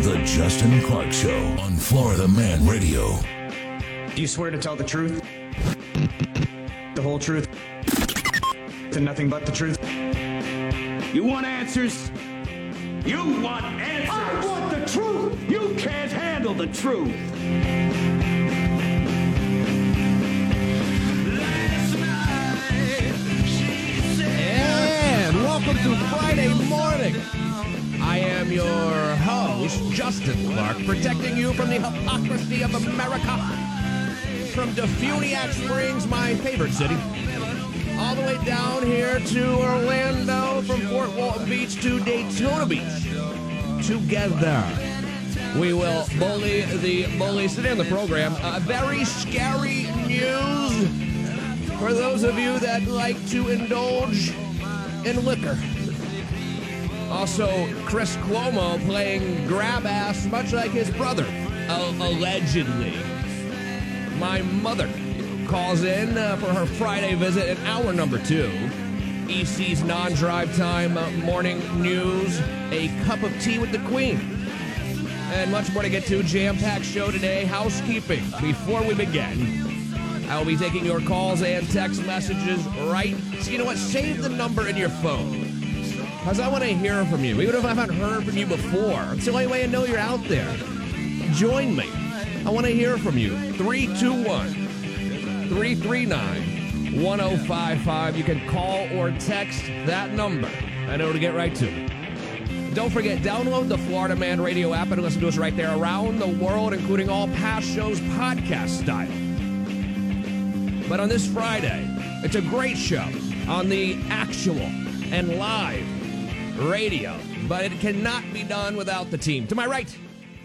The Justin Clark Show on Florida Man Radio. Do you swear to tell the truth? The whole truth? And nothing but the truth? You want answers? You want answers? I want the truth! You can't handle the truth! And welcome to Friday morning. I am your host, Justin Clark, protecting you from the hypocrisy of America. From Defuniak Springs, my favorite city, all the way down here to Orlando, from Fort Walton Beach to Daytona Beach. Together, we will bully the bullies. Today on the program, very scary news for those of you that like to indulge in liquor. Also, Chris Cuomo playing grab ass, much like his brother, allegedly. My mother calls in for her Friday visit in hour number 2. EC's non-drive time morning news, a cup of tea with the Queen, and much more to get to. Jam-packed show today. Housekeeping. Before we begin, I will be taking your calls and text messages right. So you know what? Save the number in your phone, because I want to hear from you. Even if I haven't heard from you before, it's the only way I know you're out there. Join me. I want to hear from you. 321-339-1055. You can call or text that number. I know to get right to it. Don't forget, download the Florida Man Radio app and listen to us right there around the world, including all past shows podcast style. But on this Friday, it's a great show on the actual and live radio, but it cannot be done without the team. To my right,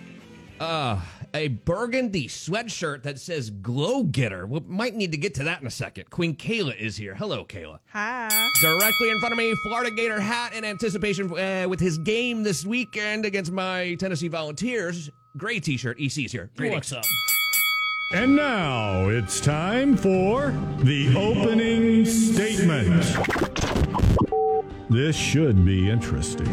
a burgundy sweatshirt that says Glow Getter. We might need to get to that in a second. Queen Kayla is here. Hello, Kayla. Hi. Directly in front of me, Florida Gator hat in anticipation with his game this weekend against my Tennessee Volunteers. Gray t-shirt. EC's here. Greetings. What's up? And now it's time for the opening statement. This should be interesting.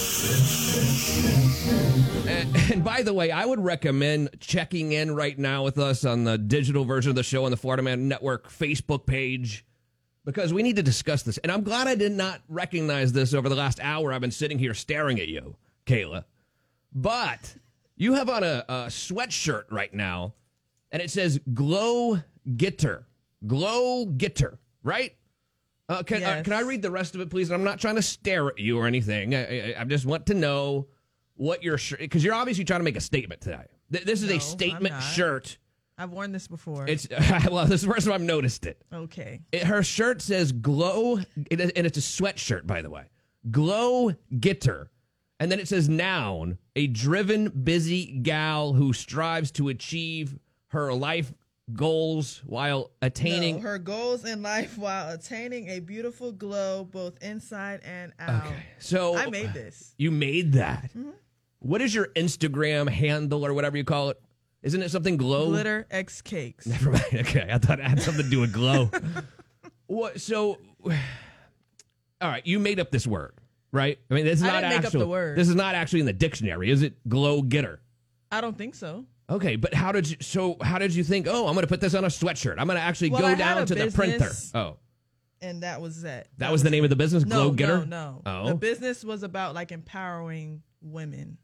And by the way, I would recommend checking in right now with us on the digital version of the show on the Florida Man Network Facebook page, because we need to discuss this. And I'm glad I did not recognize this over the last hour. I've been sitting here staring at you, Kayla. But you have on a sweatshirt right now, and it says Glow Getter. Glow Getter, right? Can I read the rest of it, please? I'm not trying to stare at you or anything. I just want to know what your shirt, because you're obviously trying to make a statement today. This is a statement shirt. I've worn this before. It's well, this is the first time I've noticed it. Okay. Her shirt says Glow, and it's a sweatshirt, by the way. Glow Getter. And then it says noun, a driven, busy gal who strives to achieve her life goals while attaining her goals in life while attaining a beautiful glow both inside and out. Okay, so I made this. You made that. Mm-hmm. What is your Instagram handle or whatever you call it? Isn't it something Glow? Glitter X Cakes. Never mind. Okay, I thought it had something to do with glow. What? So, all right, you made up this word, right? I mean, this is I not didn't make up the word. This is not actually in the dictionary, is it? Glow Getter. I don't think so. Okay, but how did you think, oh, I'm going to put this on a sweatshirt. I'm going to actually go down to the printer. Oh. And that was it. That was the name of the business, Glow Getter? No. Oh. The business was about like empowering women.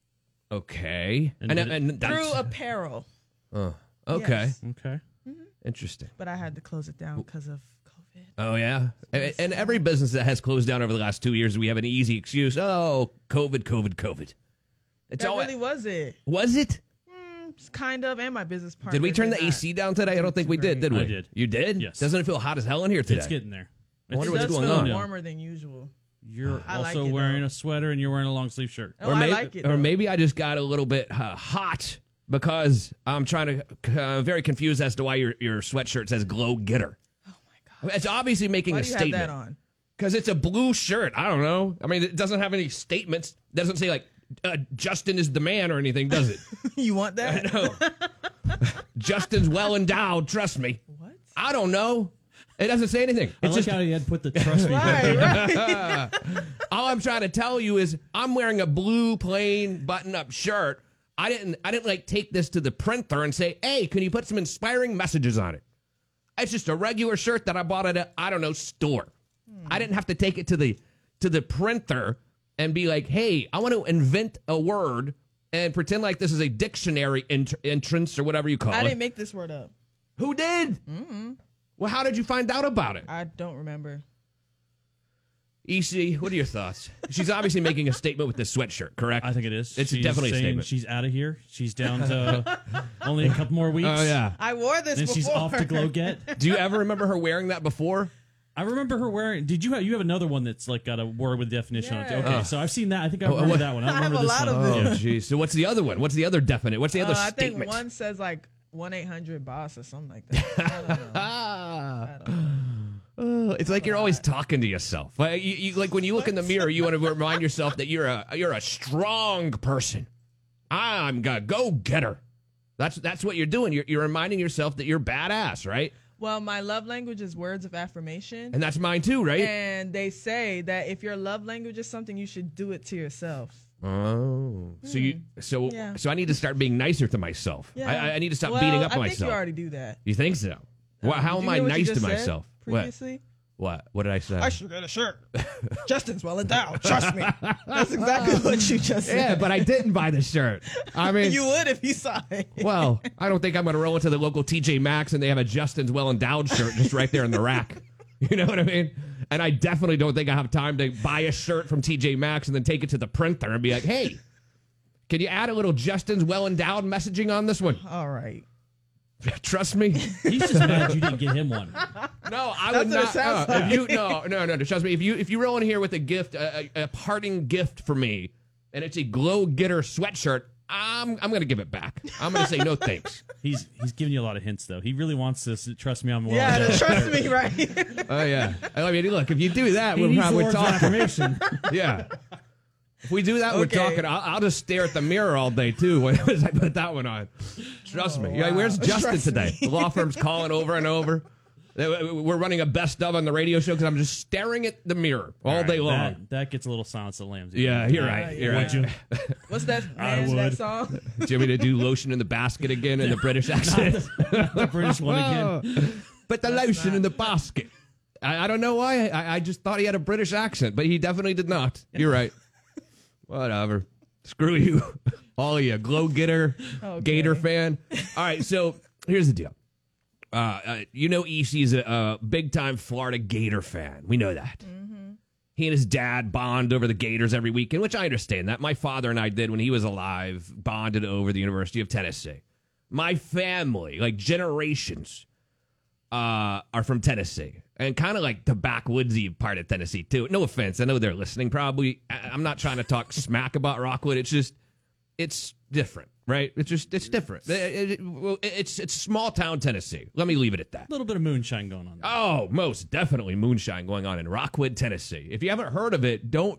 Okay. And that's through apparel. Oh, okay. Yes. Okay. Mm-hmm. Interesting. But I had to close it down because of COVID. Oh, yeah? And every business that has closed down over the last 2 years, we have an easy excuse. Oh, COVID. It's really was it. Was it? Kind of, and my business partner. Did we turn the AC down today? I don't think we did we? I did. You did? Yes. Doesn't it feel hot as hell in here today? It's getting there. I wonder it what's does going feel on. warmer than usual. You're I also like it, wearing though. a sweater and you're wearing a long sleeve shirt. Oh, I like it. Or though. maybe I just got a little bit hot because I'm trying to very confused as to why your sweatshirt says Glow Getter. Oh my god! It's obviously making Why a do you statement. have that on? Because it's a blue shirt. I don't know. I mean, it doesn't have any statements. It doesn't say like Justin is the man or anything, does it? You want that? No. Justin's well endowed. Trust me. What? I don't know. It doesn't say anything. I It's like just how he had put the trust me. Right. all I'm trying to tell you is I'm wearing a blue plain button-up shirt. I didn't like take this to the printer and say, "Hey, can you put some inspiring messages on it?" It's just a regular shirt that I bought at a store. I didn't have to take it to the printer and be like, "Hey, I want to invent a word and pretend like this is a dictionary entrance or whatever you call I it." didn't make this word up. Who did? Well, how did you find out about it? I don't remember. EC, what are your thoughts? She's obviously making a statement with this sweatshirt, correct? I think it is. It's She's definitely a saying statement. she's out of here. She's down to only a couple more weeks. Oh, yeah. I wore this Then before. she's off to Glow Get. Do you ever remember her wearing that before? I remember her wearing. Did you have another one that's like got a word with definition on it? Yeah. Okay, so I've seen that. I think I remember what- that one. I don't I have remember a this lot one. of them. Oh, jeez. So what's the other one? What's the other definite? What's the other I think statement? one says like 1-800-BOSS or something like that. I don't know. Ah. I don't know. It's like you're always talking to yourself. Like, you like when you look in the mirror, you want to remind yourself that you're a strong person. I'm a go-getter. That's what you're doing. You're reminding yourself that you're badass, right? Well, my love language is words of affirmation. And that's mine too, right? And they say that if your love language is something, you should do it to yourself. Oh, so Yeah. I need to start being nicer to myself. Yeah. I need to stop Well, beating up I myself. think you already do that. You think so? Well, how Did am you I hear what you nice to just said myself? previously? What? What did I say? I should get a shirt. Justin's well endowed. Trust me. That's exactly what you just said. Yeah, but I didn't buy the shirt. I mean, You would if you saw it. well, I don't think I'm going to roll into the local TJ Maxx and they have a Justin's Well Endowed shirt just right there in the rack. You know what I mean? And I definitely don't think I have time to buy a shirt from TJ Maxx and then take it to the printer and be like, "Hey, can you add a little Justin's Well Endowed messaging on this one?" All right. Trust me. He's just mad you didn't get him one. No, I That's would what it not. sounds If like. you no. Trust me. If you roll in here with a gift, a parting gift for me, and it's a Glow Getter sweatshirt, I'm gonna give it back. I'm gonna say no thanks. He's giving you a lot of hints though. He really wants this. Trust me, I'm well. Yeah, endowed. trust me, right? Oh yeah. I mean, look, if you do that, He we're needs the probably words of talking. affirmation. Yeah. If we do that, we're Okay. talking. I'll just stare at the mirror all day too as I put that one on. Trust me. Yeah, where's Justin Trust today? me. The law firm's calling over and over. We're running a best of on the radio show because I'm just staring at the mirror all day long. That gets a little Silence of the Lambs. Yeah, you're right. You're Would right. you? What's that? I Man, that would. song? Do you want me to do lotion in the basket again in the British accent? The British one again. But the lotion in the basket. I don't know why. I just thought he had a British accent, but he definitely did not. You're right. Whatever. Screw you. All of you. Glow Getter, Okay. Gator fan. All right, so here's the deal. You know EC's a big-time Florida Gator fan. We know that. He and his dad bond over the Gators every weekend, which I understand that. My father and I did when he was alive, bonded over the University of Tennessee. My family, like generations, are from Tennessee. And kind of like the backwoodsy part of Tennessee, too. No offense. I know they're listening probably. I'm not trying to talk smack about Rockwood. It's just, it's different, right? It's different. It's small town Tennessee. Let me leave it at that. A little bit of moonshine going on. Oh, most definitely moonshine going on in Rockwood, Tennessee. If you haven't heard of it, don't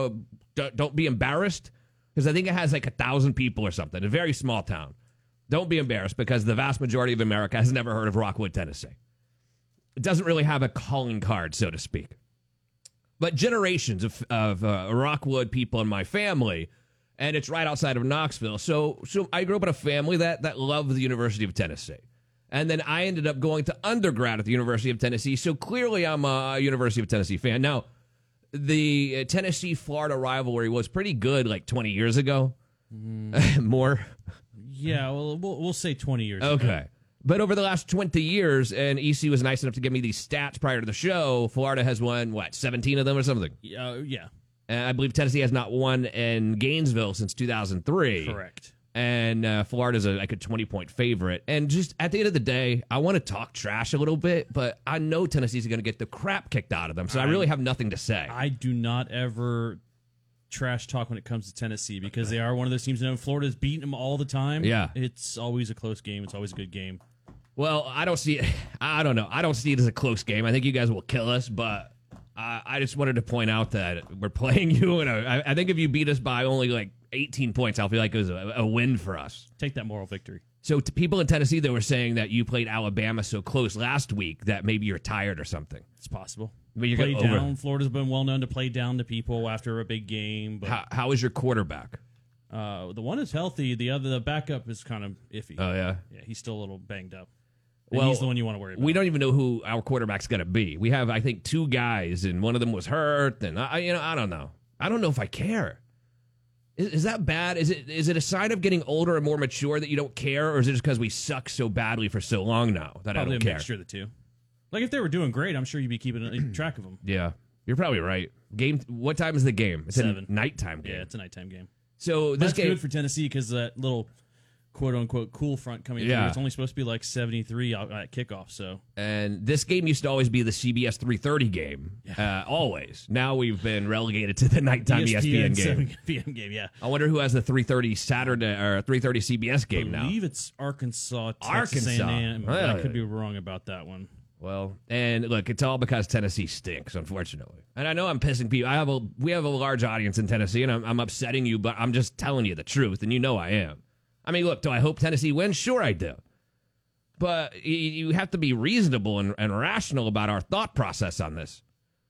be embarrassed because I think it has like 1,000 people or something. A very small town. Don't be embarrassed because the vast majority of America has never heard of Rockwood, Tennessee. It doesn't really have a calling card, so to speak. But generations of Rockwood people in my family, and it's right outside of Knoxville. So I grew up in a family that loved the University of Tennessee. And then I ended up going to undergrad at the University of Tennessee. So clearly I'm a University of Tennessee fan. Now, the Tennessee-Florida rivalry was pretty good like 20 years ago. More. Yeah, well, we'll say 20 years. ago. Okay. But over the last 20 years, and EC was nice enough to give me these stats prior to the show, Florida has won, 17 of them or something? Yeah. And I believe Tennessee has not won in Gainesville since 2003. Correct. And Florida's like a 20-point favorite. And just at the end of the day, I want to talk trash a little bit, but I know Tennessee's going to get the crap kicked out of them, so I really have nothing to say. I do not ever trash talk when it comes to Tennessee because they are one of those teams. Florida's beating them all the time. Yeah. It's always a close game. It's always a good game. Well, I don't see it as a close game. I think you guys will kill us, but I just wanted to point out that we're playing you, and I think if you beat us by only like 18 points, I'll feel like it was a win for us. Take that moral victory. So to people in Tennessee, they were saying that you played Alabama so close last week that maybe you're tired or something. It's possible. But you're Play gonna down. Florida's been well known to play down to people after a big game. But How is your quarterback? the one is healthy. The backup is kind of iffy. Oh, yeah? Yeah, he's still a little banged up. And Well, he's the one you want to worry about. We don't even know who our quarterback's going to be. We have, I think, 2 guys, and one of them was hurt, and I don't know. I don't know if I care. Is that bad? Is it a sign of getting older and more mature that you don't care, or is it just because we suck so badly for so long now that Probably I don't a care? mixture of the two. Like, if they were doing great, I'm sure you'd be keeping track of them. Yeah, you're probably right. What time is the game? It's 7. a nighttime game. Yeah, it's a nighttime game. So this That's game, good for Tennessee because that little quote-unquote cool front coming through, it's only supposed to be like 73 at kickoff. So and this game used to always be the CBS 3:30 game, always. Now we've been relegated to the nighttime ESPN game. 7 p.m. game, yeah. I wonder who has the 3:30 Saturday or 3:30 CBS game now. I believe it's Arkansas, Texas Arkansas. A&M, but Really? I could be wrong about that one. Well, and look, it's all because Tennessee stinks, unfortunately. And I know I'm pissing people. We have a large audience in Tennessee, and I'm upsetting you, but I'm just telling you the truth, and you know I am. I mean, look, do I hope Tennessee wins? Sure I do. But you have to be reasonable and rational about our thought process on this.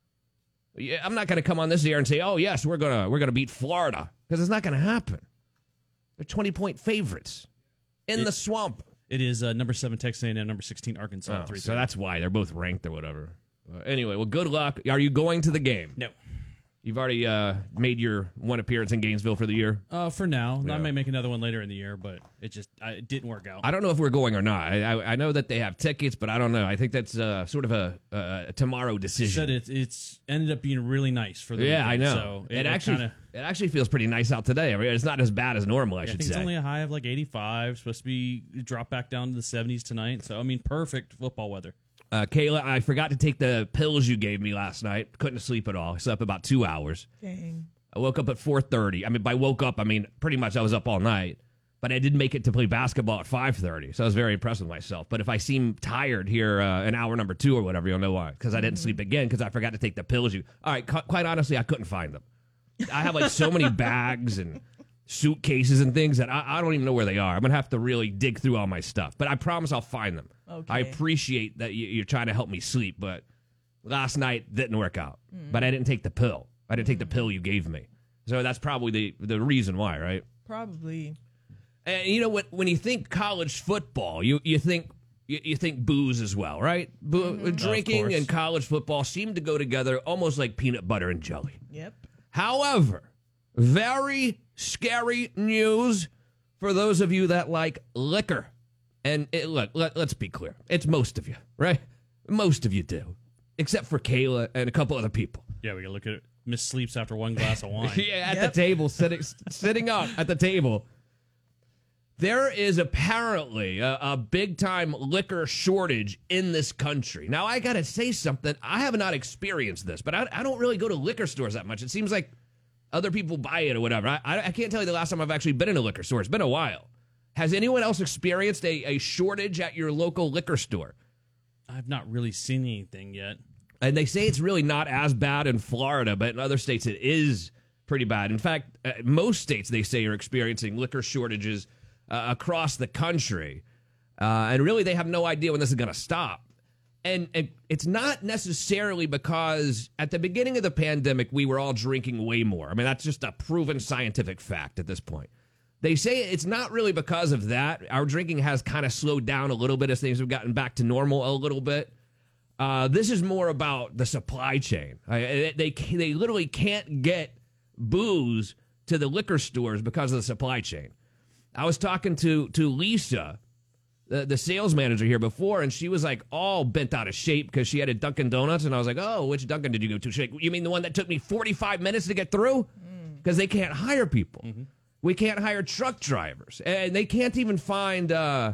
I'm not going to come on this air and say, oh, yes, we're gonna beat Florida, because it's not going to happen. They're 20-point favorites in the swamp. It is number 7 Texas A&M, number 16 Arkansas. Oh, so that's why. They're both ranked or whatever. Anyway, well, good luck. Are you going to the game? No. You've already made your one appearance in Gainesville for the year? For now. Yeah. I might make another one later in the year, but it didn't work out. I don't know if we're going or not. I know that they have tickets, but I don't know. I think that's sort of a tomorrow decision. Said it's ended up being really nice for the Yeah, I weekend, know. So It actually feels pretty nice out today. I mean, it's not as bad as normal, I I should think say. it's only a high of like 85. Supposed to be drop back down to the 70s tonight. So, I mean, perfect football weather. Kayla, I forgot to take the pills you gave me last night. Couldn't sleep at all. I slept about 2 hours. Dang. I woke up at 4:30. I mean, by woke up, I mean pretty much I was up all night. But I didn't make it to play basketball at 5:30, so I was very impressed with myself. But if I seem tired here in hour number 2 or whatever, you'll know why. Because I didn't sleep again because I forgot to take the pills. All right, quite honestly, I couldn't find them. I have like so many bags and suitcases and things that I don't even know where they are. I'm going to have to really dig through all my stuff. But I promise I'll find them. Okay. I appreciate that you're trying to help me sleep, but last night didn't work out. But I didn't take the pill. I didn't take the pill you gave me. So that's probably the reason why, right? Probably. And you know when you think college football, you think booze as well, right? Drinking and college football seem to go together almost like peanut butter and jelly. Yep. However, very scary news for those of you that like liquor. And look, let's be clear. It's most of you, right? Most of you do, except for Kayla and a couple other people. Yeah, we can look at it. Miss sleeps after one glass of wine. Yeah, at the table, sitting up at the table. There is apparently a big-time liquor shortage in this country. Now, I got to say something. I have not experienced this, but I don't really go to liquor stores that much. It seems like other people buy it or whatever. I can't tell you the last time I've actually been in a liquor store. It's been a while. Has anyone else experienced a shortage at your local liquor store? I've not really seen anything yet. And they say it's really not as bad in Florida, but in other states it is pretty bad. In fact, most states, they say, are experiencing liquor shortages across the country. And really, they have no idea when this is going to stop. And it's not necessarily because at the beginning of the pandemic, we were all drinking way more. I mean, that's just a proven scientific fact at this point. They say it's not really because of that. Our drinking has kind of slowed down a little bit as things have gotten back to normal a little bit. This is more about the supply chain. They literally can't get booze to the liquor stores because of the supply chain. I was talking to Lisa, the sales manager here before, and she was like all bent out of shape because she had a Dunkin' Donuts, and I was like, oh, which Dunkin' did you go to? She's like, you mean the one that took me 45 minutes to get through? Because they can't hire people. Mm-hmm. We can't hire truck drivers, and they can't even find the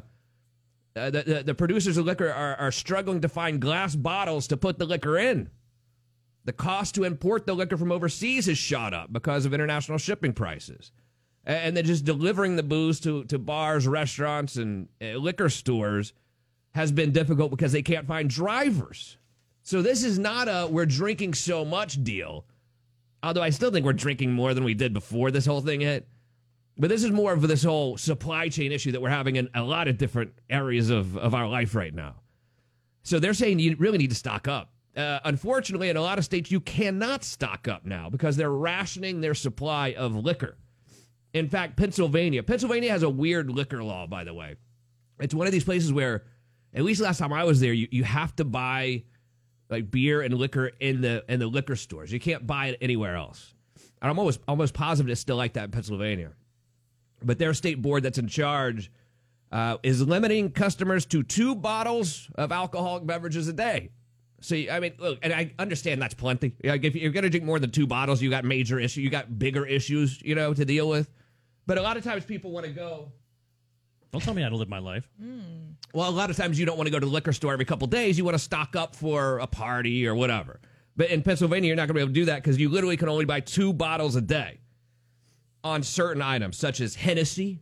producers of liquor are struggling to find glass bottles to put the liquor in. The cost to import the liquor from overseas has shot up because of international shipping prices. And then just delivering the booze to bars, restaurants, and liquor stores has been difficult because they can't find drivers. So this is not a we're drinking so much deal, although I still think we're drinking more than we did before this whole thing hit. But this is more of this whole supply chain issue that we're having in a lot of different areas of our life right now. So they're saying you really need to stock up. Unfortunately, in a lot of states, you cannot stock up now because they're rationing their supply of liquor. In fact, Pennsylvania has a weird liquor law, by the way. It's one of these places where, at least last time I was there, you have to buy like beer and liquor in the liquor stores. You can't buy it anywhere else. And I'm almost positive it's still like that in Pennsylvania. But their state board that's in charge is limiting customers to 2 bottles of alcoholic beverages a day. So, I mean, look, and I understand that's plenty. Like if you're going to drink more than 2 bottles, you got major issues, you got bigger issues, to deal with. But a lot of times people want to go. Don't tell me how to live my life. Well, a lot of times you don't want to go to the liquor store every couple days. You want to stock up for a party or whatever. But in Pennsylvania, you're not going to be able to do that because you literally can only buy 2 bottles a day on certain items, such as Hennessy.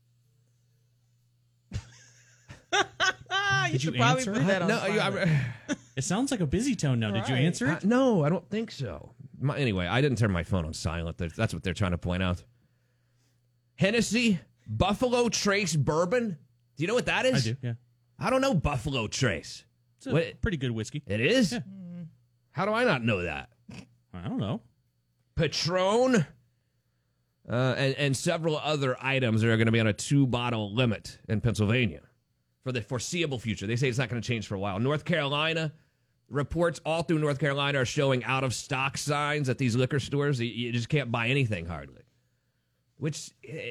You should probably answer put it? that on. No, It sounds like a busy tone now. Did you Right. answer it? no, I don't think so. Anyway, I didn't turn my phone on silent. That's what they're trying to point out. Hennessy, Buffalo Trace Bourbon. Do you know what that is? I do, yeah. I don't know Buffalo Trace. It's a What? pretty good whiskey. It is? Yeah. How do I not know that? I don't know. Patron, and several other items that are going to be on a 2-bottle limit in Pennsylvania for the foreseeable future. They say it's not going to change for a while. North Carolina, reports all through North Carolina are showing out-of-stock signs at these liquor stores. You just can't buy anything hardly. Which,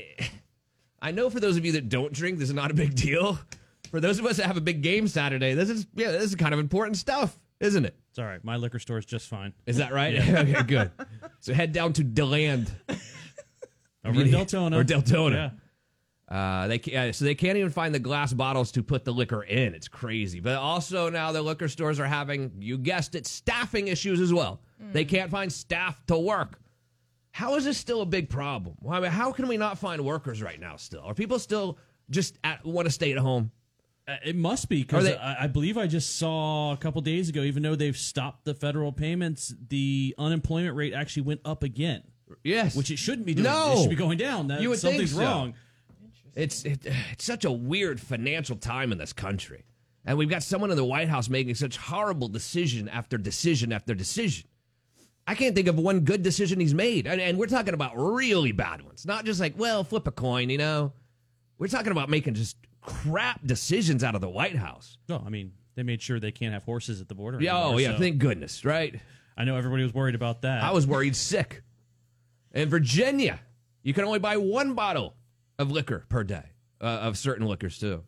I know for those of you that don't drink, this is not a big deal. For those of us that have a big game Saturday, this is kind of important stuff, isn't it? It's all right. My liquor store is just fine. Is that right? Okay, good. So head down to DeLand. Over in Deltona. Or Deltona. Yeah. So they can't even find the glass bottles to put the liquor in. It's crazy. But also now the liquor stores are having, you guessed it, staffing issues as well. They can't find staff to work. How is this still a big problem? Well, I mean, how can we not find workers right now still? Are people still just want to stay at home? It must be, because Are they- I believe I just saw a couple days ago, even though they've stopped the federal payments, the unemployment rate actually went up again, Yes. which it shouldn't be doing. No. It should be going down. You would think Something's so. wrong. It's such a weird financial time in this country. And we've got someone in the White House making such horrible decision after decision after decision. I can't think of one good decision he's made. And we're talking about really bad ones. Not just like, well, flip a coin, We're talking about making just crap decisions out of the White House. No, I mean, they made sure they can't have horses at the border. Yeah, anymore, oh, yeah, so thank goodness, right? I know everybody was worried about that. I was worried sick. In Virginia, you can only buy 1 bottle of liquor per day, of certain liquors, too.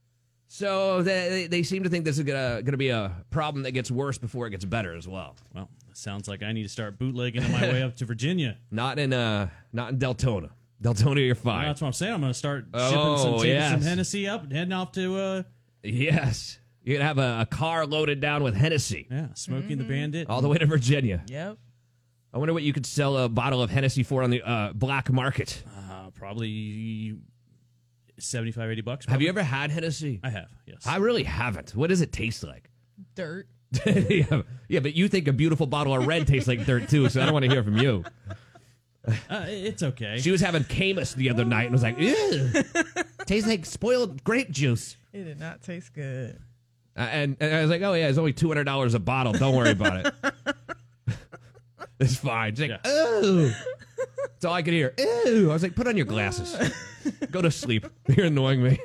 So they seem to think this is gonna be a problem that gets worse before it gets better as well. Well, it sounds like I need to start bootlegging on my way up to Virginia. Not in Deltona. Deltona, you're fine. That's what I'm saying. I'm going to start Oh, taking yes. some Hennessy up and heading off to, Yes. You're going to have a car loaded down with Hennessy Smoking the Bandit. all the way to Virginia. Yep. I wonder what you could sell a bottle of Hennessy for on the black market. Probably $75, $80. Have Probably. you ever had Hennessy? I have, yes. I really haven't. What does it taste like? Dirt. yeah, but you think a beautiful bottle of red tastes like dirt, too, so I don't want to hear from you. It's okay. She was having Camus the other night and was like, ew, tastes like spoiled grape juice. It did not taste good. And I was like, oh, yeah, it's only $200 a bottle. Don't worry about it. It's fine. She's like, ooh. That's all I could hear. Ew. I was like, put on your glasses. Go to sleep. You're annoying me.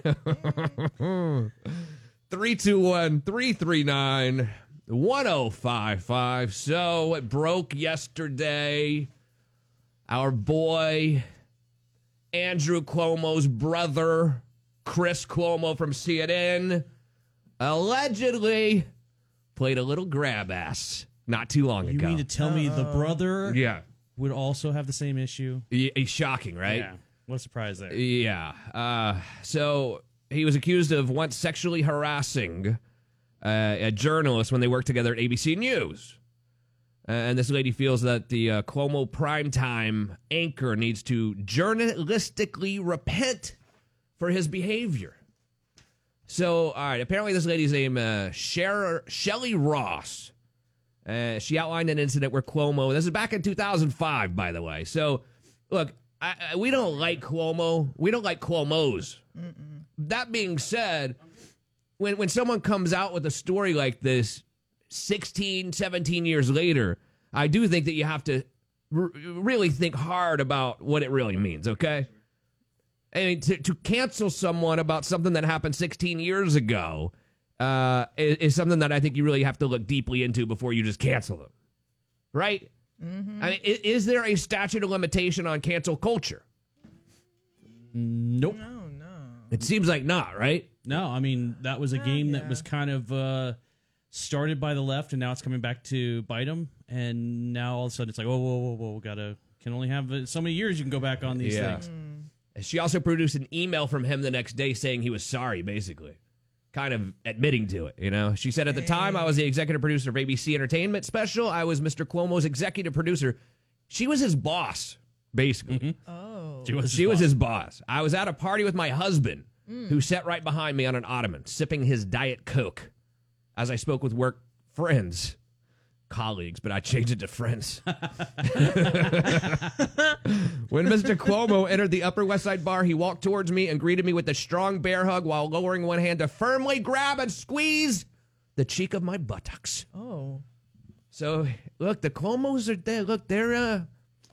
321-339-1055. So it broke yesterday. Our boy, Andrew Cuomo's brother, Chris Cuomo from CNN, allegedly played a little grab ass not too long You ago. mean to tell me the brother Yeah. would also have the same issue? He's shocking, right? Yeah. What a surprise there. Yeah. So he was accused of once sexually harassing a journalist when they worked together at ABC News. And this lady feels that the Cuomo primetime anchor needs to journalistically repent for his behavior. So, all right, apparently this lady's name is Shelley Ross. She outlined an incident where Cuomo, this is back in 2005, by the way. So, look, we don't like Cuomo. We don't like Cuomos. That being said, when someone comes out with a story like this 16, 17 years later, I do think that you have to really think hard about what it really means, okay? I mean, to cancel someone about something that happened 16 years ago is something that I think you really have to look deeply into before you just cancel them, right? Mm-hmm. I mean, is there a statute of limitation on cancel culture? Nope. No. It seems like not, right? No, I mean, that was a game that was kind of started by the left, and now it's coming back to bite them. And now all of a sudden it's like, whoa, can only have so many years you can go back on these things. She also produced an email from him the next day saying he was sorry, basically. Kind of admitting to it, you know? She said, at the time, I was the executive producer of ABC Entertainment Special. I was Mr. Cuomo's executive producer. She was his boss, basically. Mm-hmm. Oh. She was his boss. I was at a party with my husband, who sat right behind me on an ottoman, sipping his Diet Coke, as I spoke with work friends. Colleagues, but I changed it to friends. When Mr. Cuomo entered the Upper West Side bar, he walked towards me and greeted me with a strong bear hug while lowering one hand to firmly grab and squeeze the cheek of my buttocks. Oh. So, look, the Cuomos are there. Look, they're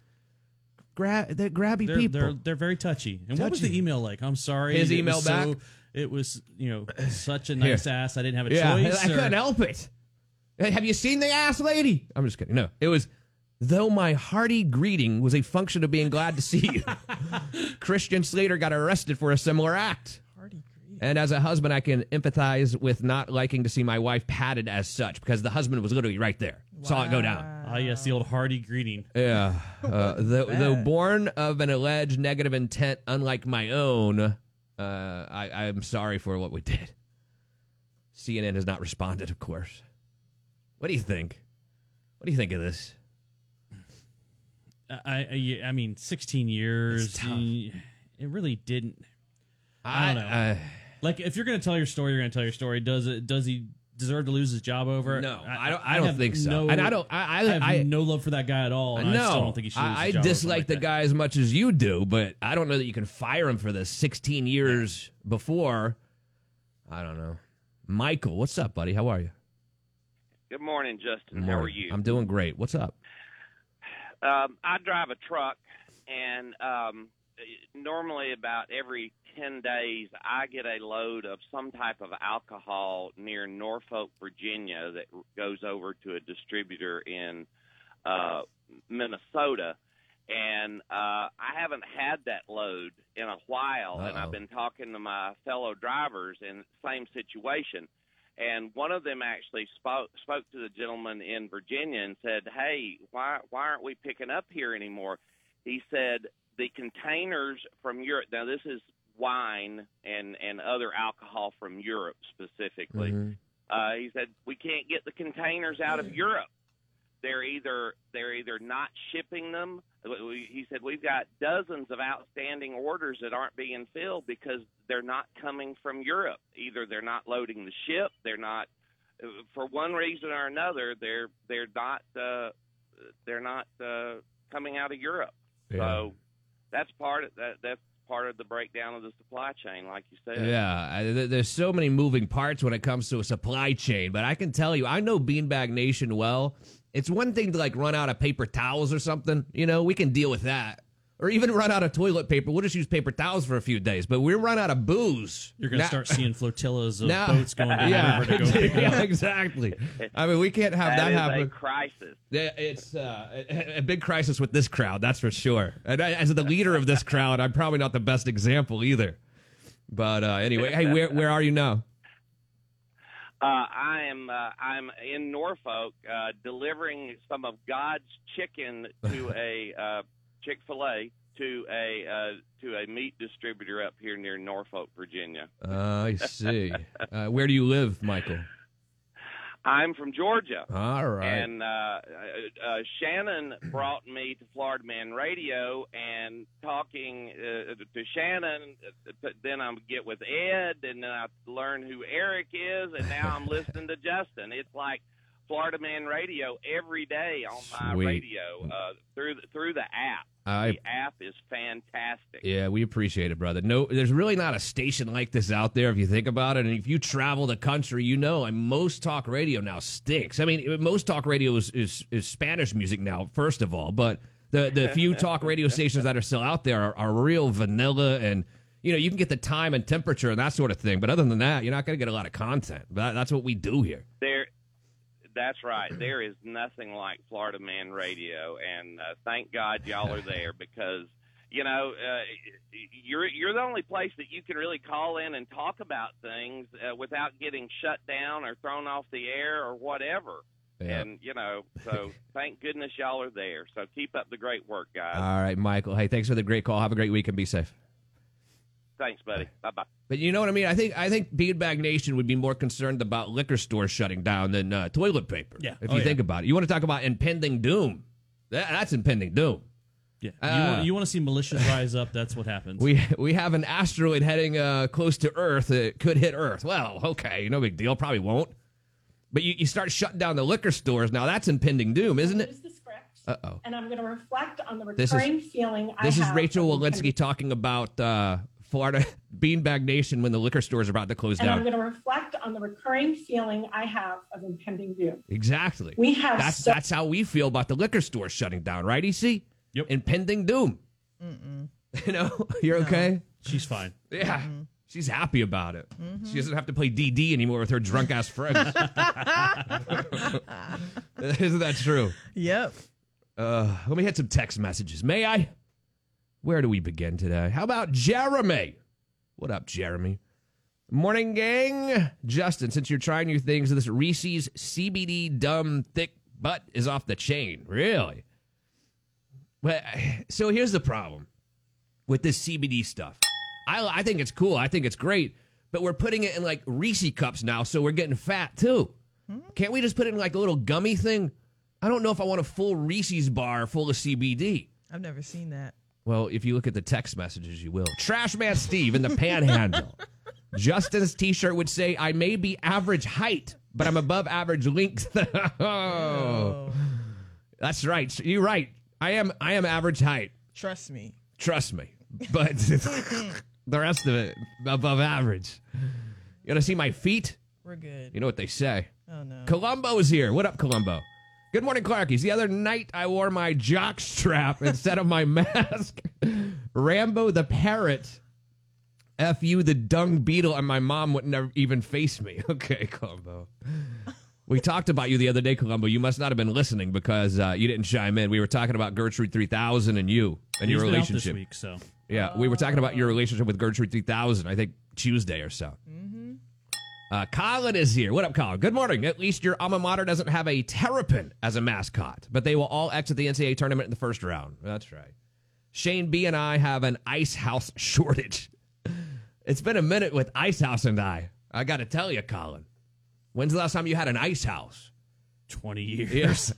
grabby people. They're very touchy. And what was the email like? I'm sorry. His email back? It was, such a nice ass. I didn't have a choice. I couldn't help it. Have you seen the ass lady? I'm just kidding. No, it was, though my hearty greeting was a function of being glad to see you. Christian Slater got arrested for a similar act. Hearty greeting. And as a husband, I can empathize with not liking to see my wife patted as such, because the husband was literally right there. Saw it go down. Ah, yes, the old hearty greeting. Yeah. Though born of an alleged negative intent, unlike my own, I'm sorry for what we did. CNN has not responded, of course. What do you think? What do you think of this? I mean, 16 years. It really didn't. I don't know. Like, if you're going to tell your story, you're going to tell your story. Does he deserve to lose his job over it? No, I don't think so. And I have no love for that guy at all. And I still don't think he should lose his job. I dislike the guy as much as you do, but I don't know that you can fire him for this 16 years before. I don't know. Michael, what's up, buddy? How are you? Good morning, Justin. Good morning. How are you? I'm doing great. What's up? I drive a truck, and normally about every 10 days I get a load of some type of alcohol near Norfolk, Virginia that goes over to a distributor in Minnesota. And I haven't had that load in a while, and I've been talking to my fellow drivers in the same situation. And one of them actually spoke to the gentleman in Virginia and said, hey, why aren't we picking up here anymore? He said the containers from Europe, now this is wine and other alcohol from Europe specifically. Mm-hmm. He said, we can't get the containers out of Europe. They're either not shipping them. He said, we've got dozens of outstanding orders that aren't being filled because they're not coming from Europe. Either they're not loading the ship, they're not, for one reason or another, they're not coming out of Europe. Yeah. So that's part of the breakdown of the supply chain, like you said. Yeah, there's so many moving parts when it comes to a supply chain, but I can tell you, I know Beanbag Nation well. It's one thing to, like, run out of paper towels or something. We can deal with that. Or even run out of toilet paper. We'll just use paper towels for a few days. But we run out of booze. You're going to start seeing flotillas of boats going down the river to go pick it up. Exactly. I mean, we can't have that happen. That is a crisis. It's a big crisis with this crowd, that's for sure. And as the leader of this crowd, I'm probably not the best example either. But anyway, hey, where are you now? I'm in Norfolk delivering some of God's chicken to a Chick-fil-A to a meat distributor up here near Norfolk, Virginia. I see. Where do you live, Michael? I'm from Georgia. All right. And Shannon brought me to Florida Man Radio, and talking to Shannon, then I get with Ed, and then I learn who Eric is, and now I'm listening to Justin. It's like Florida Man Radio every day on my Sweet. radio through the app. The app is fantastic. Yeah, we appreciate it, brother. No, there's really not a station like this out there if you think about it. And if you travel the country, you know, and most talk radio now stinks. I mean, most talk radio is Spanish music now, first of all. But the few talk radio stations that are still out there are real vanilla, and you know, you can get the time and temperature and that sort of thing. But other than that, you're not going to get a lot of content. That's what we do here. That's right. There is nothing like Florida Man Radio, and thank God y'all are there because, you know, you're the only place that you can really call in and talk about things without getting shut down or thrown off the air or whatever. Yeah. And, you know, so thank goodness y'all are there. So keep up the great work, guys. All right, Michael. Hey, thanks for the great call. Have a great week and be safe. Thanks, buddy. Bye-bye. But you know what I mean? I think Beanbag Nation would be more concerned about liquor stores shutting down than toilet paper. Yeah. If you think about it. You want to talk about impending doom. That's impending doom. Yeah. You want to see militias rise up, that's what happens. We have an asteroid heading close to Earth. It could hit Earth. Well, okay, no big deal. Probably won't. But you start shutting down the liquor stores. Now that's impending doom, isn't it? This is the script. Uh-oh. And I'm going to reflect on the recurring feeling I have. This is Rachel Walensky talking about Florida Beanbag Nation when the liquor stores are about to close down. And I'm going to reflect on the recurring feeling I have of impending doom. Exactly. We have that's how we feel about the liquor stores shutting down, right, EC? Yep. Impending doom. Mm-mm. You know, you're okay? She's fine. Yeah. Mm-hmm. She's happy about it. Mm-hmm. She doesn't have to play DD anymore with her drunk-ass friends. Isn't that true? Yep. Let me hit some text messages. May I? Where do we begin today? How about Jeremy? What up, Jeremy? Morning, gang. Justin, since you're trying new things, this Reese's CBD dumb thick butt is off the chain. Really? Well, so here's the problem with this CBD stuff. I think it's cool. I think it's great. But we're putting it in like Reese cups now, so we're getting fat too. Can't we just put it in like a little gummy thing? I don't know if I want a full Reese's bar full of CBD. I've never seen that. Well, if you look at the text messages, you will. Trashman Steve in the Panhandle. Justin's T-shirt would say, I may be average height, but I'm above average length. Oh. That's right. You're right. I am average height. Trust me. But the rest of it, above average. You want to see my feet? We're good. You know what they say. Oh, no. Columbo's here. What up, Columbo? Good morning, Clarkies. The other night, I wore my jock strap instead of my mask. Rambo the parrot. F you, the dung beetle, and my mom would never even face me. Okay, Columbo. We talked about you the other day, Columbo. You must not have been listening because you didn't chime in. We were talking about Gertrude 3000 and you and your relationship. He's been out this week, so. Yeah, we were talking about your relationship with Gertrude 3000, I think Tuesday or so. Colin is here. What up, Colin? Good morning. At least your alma mater doesn't have a Terrapin as a mascot, but they will all exit the NCAA tournament in the first round. That's right. Shane B and I have an ice house shortage. It's been a minute with Ice House and I got to tell you, Colin. When's the last time you had an ice house? 20 years. Yes.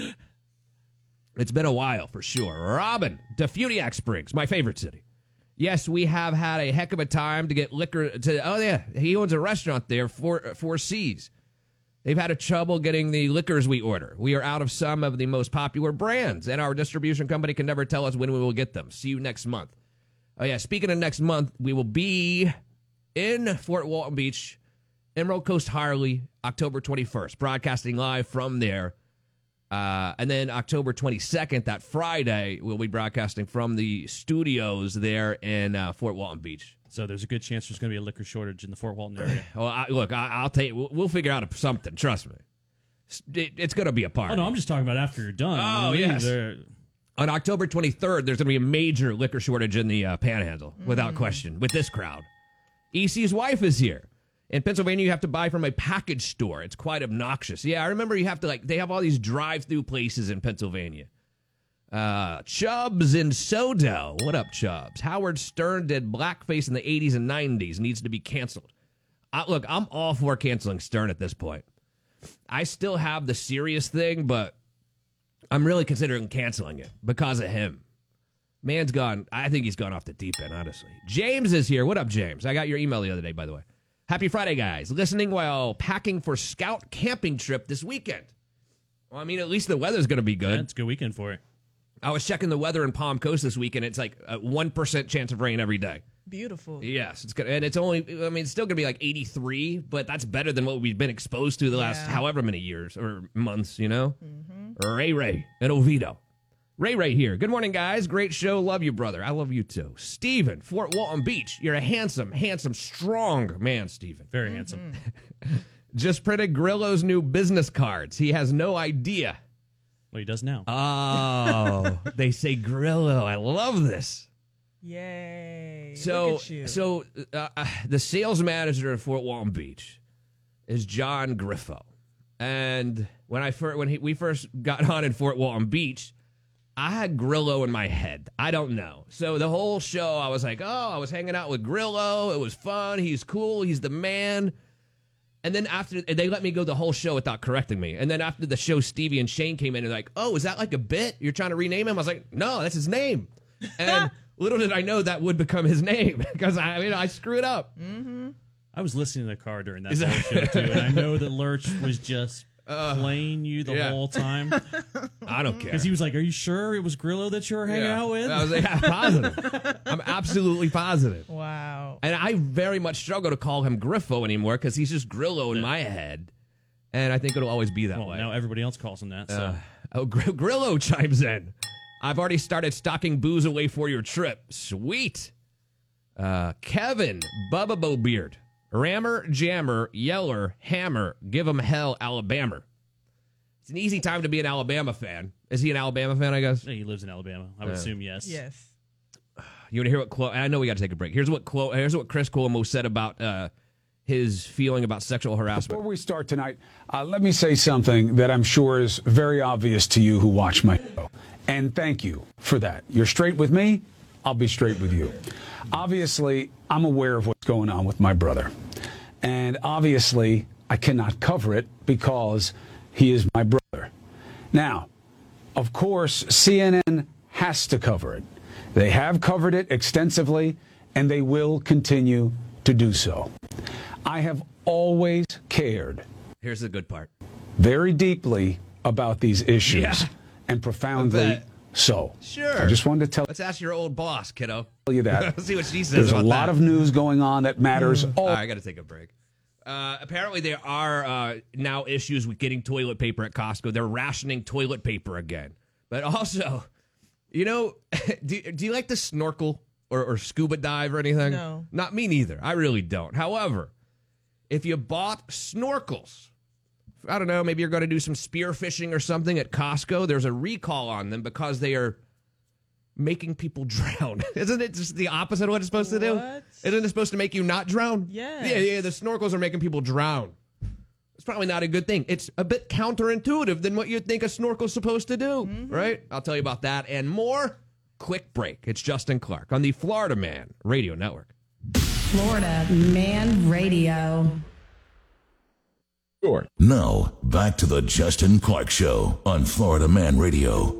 It's been a while, for sure. Robin, Defuniak Springs, my favorite city. Yes, we have had a heck of a time to get liquor to. Oh, yeah. He owns a restaurant there, Four C's. They've had a trouble getting the liquors we order. We are out of some of the most popular brands, and our distribution company can never tell us when we will get them. See you next month. Oh, yeah. Speaking of next month, we will be in Fort Walton Beach, Emerald Coast Harley, October 21st, broadcasting live from there. And then October 22nd, that Friday, we'll be broadcasting from the studios there in Fort Walton Beach. So there's a good chance there's going to be a liquor shortage in the Fort Walton area. Well, I'll tell you, we'll figure out something. Trust me. It's going to be a party. Oh, no, I'm just talking about after you're done. Oh, yes. On October 23rd, there's going to be a major liquor shortage in the Panhandle, without question, with this crowd. EC's wife is here. In Pennsylvania, you have to buy from a package store. It's quite obnoxious. Yeah, I remember you have to, they have all these drive-through places in Pennsylvania. Chubbs in Sodo. What up, Chubbs? Howard Stern did blackface in the 80s and 90s. Needs to be canceled. Look, I'm all for canceling Stern at this point. I still have the serious thing, but I'm really considering canceling it because of him. Man's gone. I think he's gone off the deep end, honestly. James is here. What up, James? I got your email the other day, by the way. Happy Friday, guys. Listening while packing for Scout camping trip this weekend. Well, I mean, at least the weather's going to be good. Yeah, it's a good weekend for it. I was checking the weather in Palm Coast this weekend. It's like a 1% chance of rain every day. Beautiful. Yes, it's good. And it's only, I mean, it's still going to be like 83, but that's better than what we've been exposed to the last however many years or months, you know? Ray and Oviedo. Ray here. Good morning, guys. Great show. Love you, brother. I love you, too. Steven, Fort Walton Beach. You're a handsome, strong man, Steven. Very handsome. Just printed Grillo's new business cards. He has no idea. Well, he does now. Oh, they say Grillo. I love this. Yay. So, Look at you. The sales manager at Fort Walton Beach is John Griffo. And when we first got on in Fort Walton Beach, I had Grillo in my head. I don't know. So the whole show, I was like, I was hanging out with Grillo. It was fun. He's cool. He's the man. And then after, they let me go the whole show without correcting me. And then after the show, Stevie and Shane came in and like, oh, is that like a bit? You're trying to rename him? I was like, no, that's his name. And little did I know that would become his name because I screw it up. Mm-hmm. I was listening to the car during that whole show too, and I know that Lurch was just playing you the whole time. I don't care. Because he was like, are you sure it was Grillo that you were hanging out with? I was like, positive. I'm absolutely positive. Wow. And I very much struggle to call him Griffo anymore because he's just Grillo in my head. And I think it'll always be that way. Now everybody else calls him that. So. Grillo chimes in. I've already started stocking booze away for your trip. Sweet. Kevin, Bubba Bowbeard, Rammer, Jammer, Yeller, Hammer, give 'em hell, Alabama. It's an easy time to be an Alabama fan. Is he an Alabama fan, I guess? Yeah, he lives in Alabama. I would assume yes. Yes. You want to hear what Cuomo... I know we got to take a break. Here's what Chris Cuomo said about his feeling about sexual harassment. Before we start tonight, let me say something that I'm sure is very obvious to you who watch my show. And thank you for that. You're straight with me, I'll be straight with you. Obviously, I'm aware of what's going on with my brother. And obviously, I cannot cover it because he is my brother. Now, of course, CNN has to cover it. They have covered it extensively, and they will continue to do so. I have always cared. Here's the good part. Very deeply about these issues. Yeah. And profoundly so. Sure. I just wanted to tell Let's ask your old boss, kiddo. you that. See what she says There's about a lot that. of news going on that matters. All right, I got to take a break. Apparently, there are now issues with getting toilet paper at Costco. They're rationing toilet paper again. But also, you know, do you like to snorkel or scuba dive or anything? No. Not me neither. I really don't. However, if you bought snorkels, I don't know, maybe you're going to do some spear fishing or something at Costco, there's a recall on them because they are making people drown. Isn't it just the opposite of what it's supposed to do? Isn't it supposed to make you not drown? Yes. Yeah, the snorkels are making people drown. It's probably not a good thing. It's a bit counterintuitive than what you'd think a snorkel's supposed to do, right? I'll tell you about that and more. Quick break. It's Justin Clark on the Florida Man Radio Network. Florida Man Radio. Sure. Now, back to the Justin Clark Show on Florida Man Radio.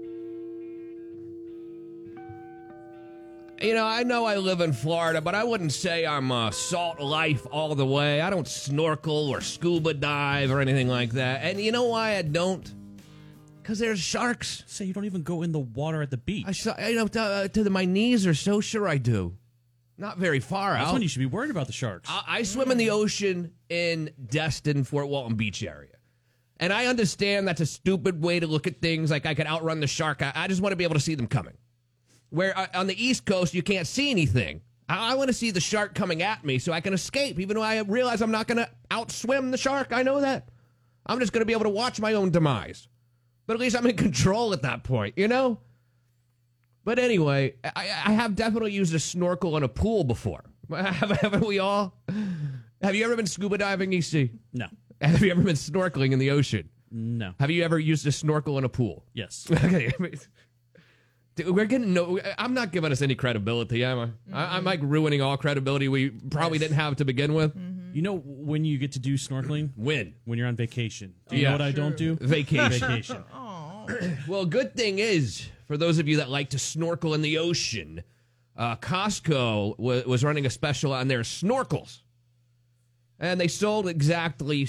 You know I live in Florida, but I wouldn't say I'm salt life all the way. I don't snorkel or scuba dive or anything like that. And you know why I don't? Because there's sharks. So you don't even go in the water at the beach. My knees are so sure I do. Not very far out. That's when you should be worried about the sharks. I swim in the ocean in Destin, Fort Walton Beach area. And I understand that's a stupid way to look at things. Like I could outrun the shark. I just want to be able to see them coming. Where on the East Coast, you can't see anything. I want to see the shark coming at me so I can escape, even though I realize I'm not going to outswim the shark. I know that. I'm just going to be able to watch my own demise. But at least I'm in control at that point, you know? But anyway, I have definitely used a snorkel in a pool before. Haven't we all? Have you ever been scuba diving, EC? No. Have you ever been snorkeling in the ocean? No. Have you ever used a snorkel in a pool? Yes. Okay. Dude, I'm not giving us any credibility, am I? Mm-hmm. I'm like ruining all credibility we probably didn't have to begin with. Mm-hmm. You know when you get to do snorkeling? When you're on vacation. Do you know what I don't do? Vacation. Well, good thing is, for those of you that like to snorkel in the ocean, Costco was running a special on their snorkels. And they sold exactly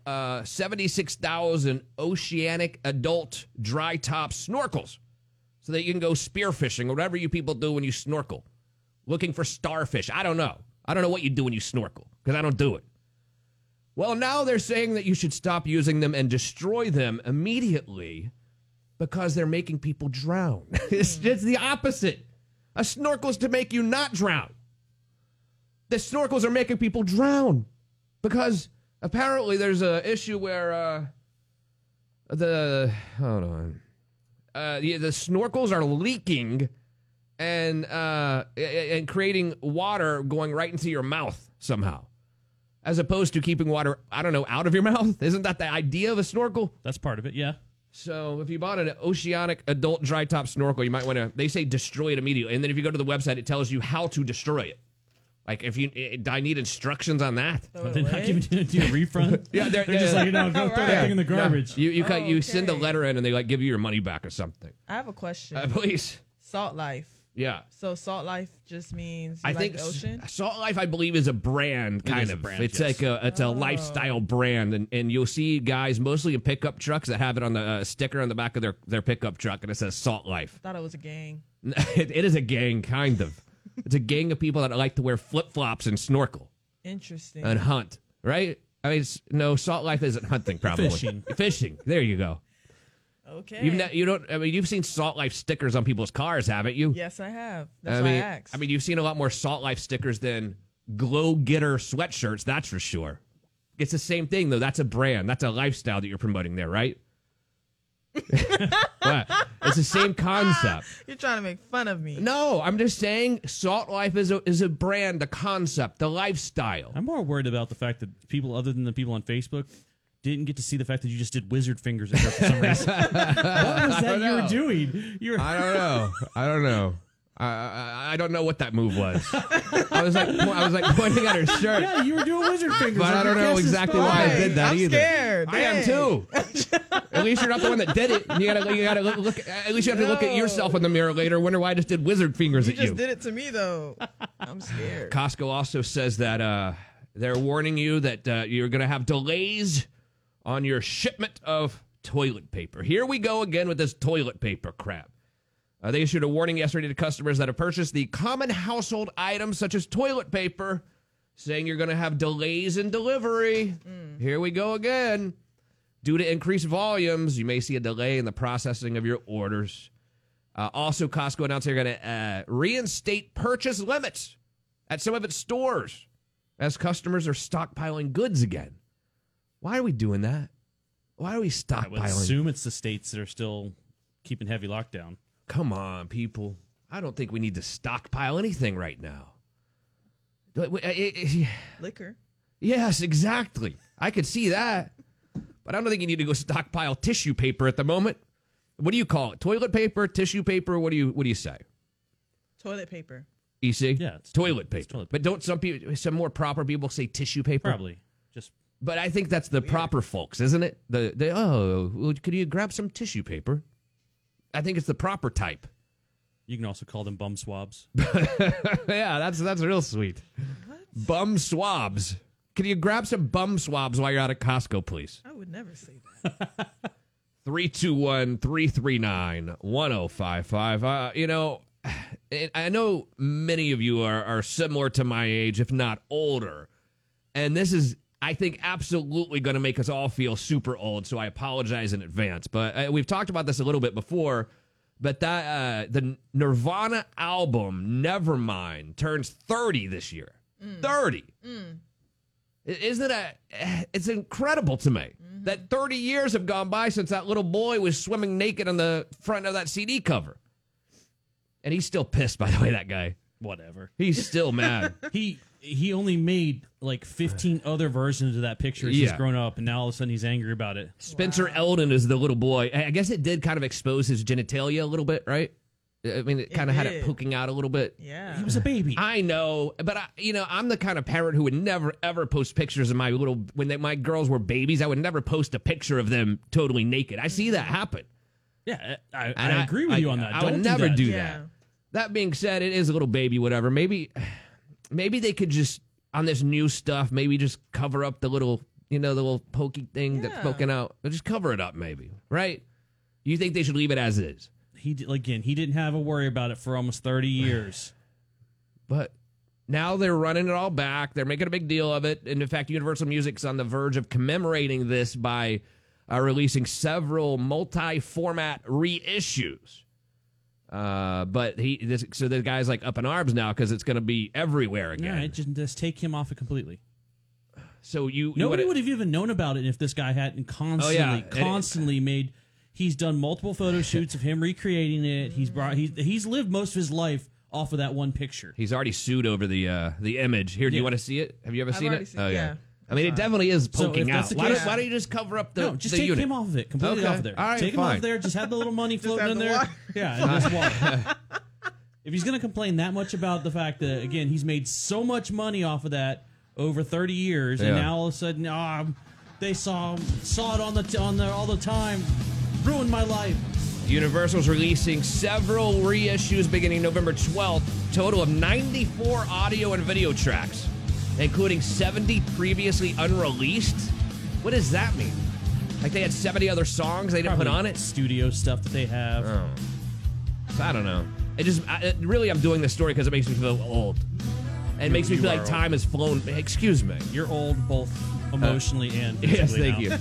76,000 oceanic adult dry top snorkels so that you can go spearfishing or whatever you people do when you snorkel. Looking for starfish. I don't know. I don't know what you do when you snorkel because I don't do it. Well, now they're saying that you should stop using them and destroy them immediately because they're making people drown. It's the opposite. A snorkel's to make you not drown. The snorkels are making people drown. Because apparently there's an issue where the snorkels are leaking and creating water going right into your mouth somehow, as opposed to keeping water, I don't know, out of your mouth. Isn't that the idea of a snorkel? That's part of it, yeah. So if you bought an oceanic adult dry top snorkel, you might want to, they say destroy it immediately. And then if you go to the website, it tells you how to destroy it. Like, do I need instructions on that? They're not giving you a refund? Yeah, they're just like, go throw that thing in the garbage. No. You send a letter in and they give you your money back or something. I have a question. Please. Salt Life. Yeah. So Salt Life just means I think the ocean? Salt Life, I believe, is a brand, kind of. It's like a lifestyle brand, and you'll see guys mostly in pickup trucks that have it on the sticker on the back of their pickup truck, and it says Salt Life. I thought it was a gang. It is a gang, kind of. It's a gang of people that like to wear flip-flops and snorkel. Interesting. And hunt, right? I mean, no, Salt Life isn't hunting, probably. Fishing. There you go. Okay. You've seen Salt Life stickers on people's cars, haven't you? Yes, I have. That's why I asked. I mean, you've seen a lot more Salt Life stickers than Glow Getter sweatshirts, that's for sure. It's the same thing, though. That's a brand. That's a lifestyle that you're promoting there, right? What? It's the same concept. You're trying to make fun of me. No, I'm just saying Salt Life is a brand, a concept, the lifestyle. I'm more worried about the fact that people other than the people on Facebook didn't get to see the fact that you just did wizard fingers at her for some reason. What was that you were doing? I don't know. I don't know what that move was. I was like pointing at her shirt. Yeah, you were doing wizard fingers. But I don't know exactly why I did that either. Scared. I am too. At least you're not the one that did it. You gotta look. At least you have to look at yourself in the mirror later. Wonder why I just did wizard fingers at you. You just did it to me though. I'm scared. Costco also says that they're warning you that you're gonna have delays on your shipment of toilet paper. Here we go again with this toilet paper crap. They issued a warning yesterday to customers that have purchased the common household items such as toilet paper, saying you're going to have delays in delivery. Here we go again. Due to increased volumes, you may see a delay in the processing of your orders. Also, Costco announced they're going to reinstate purchase limits at some of its stores as customers are stockpiling goods again. Why are we doing that? Why are we stockpiling? I would assume it's the states that are still keeping heavy lockdown. Come on, people. I don't think we need to stockpile anything right now. Liquor. Yes, exactly. I could see that. But I don't think you need to go stockpile tissue paper at the moment. What do you call it? Toilet paper, tissue paper? What do you say? Toilet paper. EC? Yeah, it's toilet paper. Toilet paper. But don't some more proper people say tissue paper? Probably. But I think that's the proper folks, isn't it? Could you grab some tissue paper? I think it's the proper type. You can also call them bum swabs. Yeah, that's real sweet. What? Bum swabs. Can you grab some bum swabs while you're out at Costco, please? I would never say that. 321-339-1055. I know many of you are similar to my age, if not older. And this is, I think, absolutely going to make us all feel super old, so I apologize in advance. But we've talked about this a little bit before, but that the Nirvana album, Nevermind, turns 30 this year. 30. Isn't it it's incredible to me that 30 years have gone by since that little boy was swimming naked on the front of that CD cover. And he's still pissed, by the way, that guy. Whatever. He's still mad. He only made like 15 other versions of that picture as he's grown up, and now all of a sudden he's angry about it. Spencer Eldon is the little boy. I guess it did kind of expose his genitalia a little bit, right? I mean, it kind of had it poking out a little bit. Yeah. He was a baby. I know, but I'm the kind of parent who would never, ever post pictures of my my girls were babies. I would never post a picture of them totally naked. I see that happen. Yeah, I agree with you on that. I would never do that. That being said, it is a little baby, whatever. Maybe they could just on this new stuff, maybe just cover up the little, the little pokey thing that's poking out. Just cover it up, maybe, right? You think they should leave it as is? He didn't have a worry about it for almost 30 years. But now they're running it all back. They're making a big deal of it. And in fact, Universal Music's on the verge of commemorating this by releasing several multi-format reissues. But so the guy's like up in arms now because it's going to be everywhere again. Yeah, just take him off it completely. So nobody would have even known about it if this guy hadn't constantly made. He's done multiple photo shoots of him recreating it. He's lived most of his life off of that one picture. He's already sued over the image. Here, do you want to see it? Have you ever seen it? Yeah. I mean, it definitely is poking out. Why don't you just cover up the just the take unit? him off of it, completely off of there. All right, take him off there. Just have the little money floating in there. Water. Yeah, and just water. If he's going to complain that much about the fact that again he's made so much money off of that over 30 years, and now all of a sudden, they saw it on the all the time, ruined my life. Universal's releasing several reissues beginning November 12th. Total of 94 audio and video tracks, including 70 previously unreleased. What does that mean? Like they had 70 other songs they didn't put on it? Studio stuff that they have. Oh. So I don't know. Really, I'm doing this story because it makes me feel old. And it makes me feel like time has flown. Excuse me. You're old both emotionally and physically. Yes, thank you.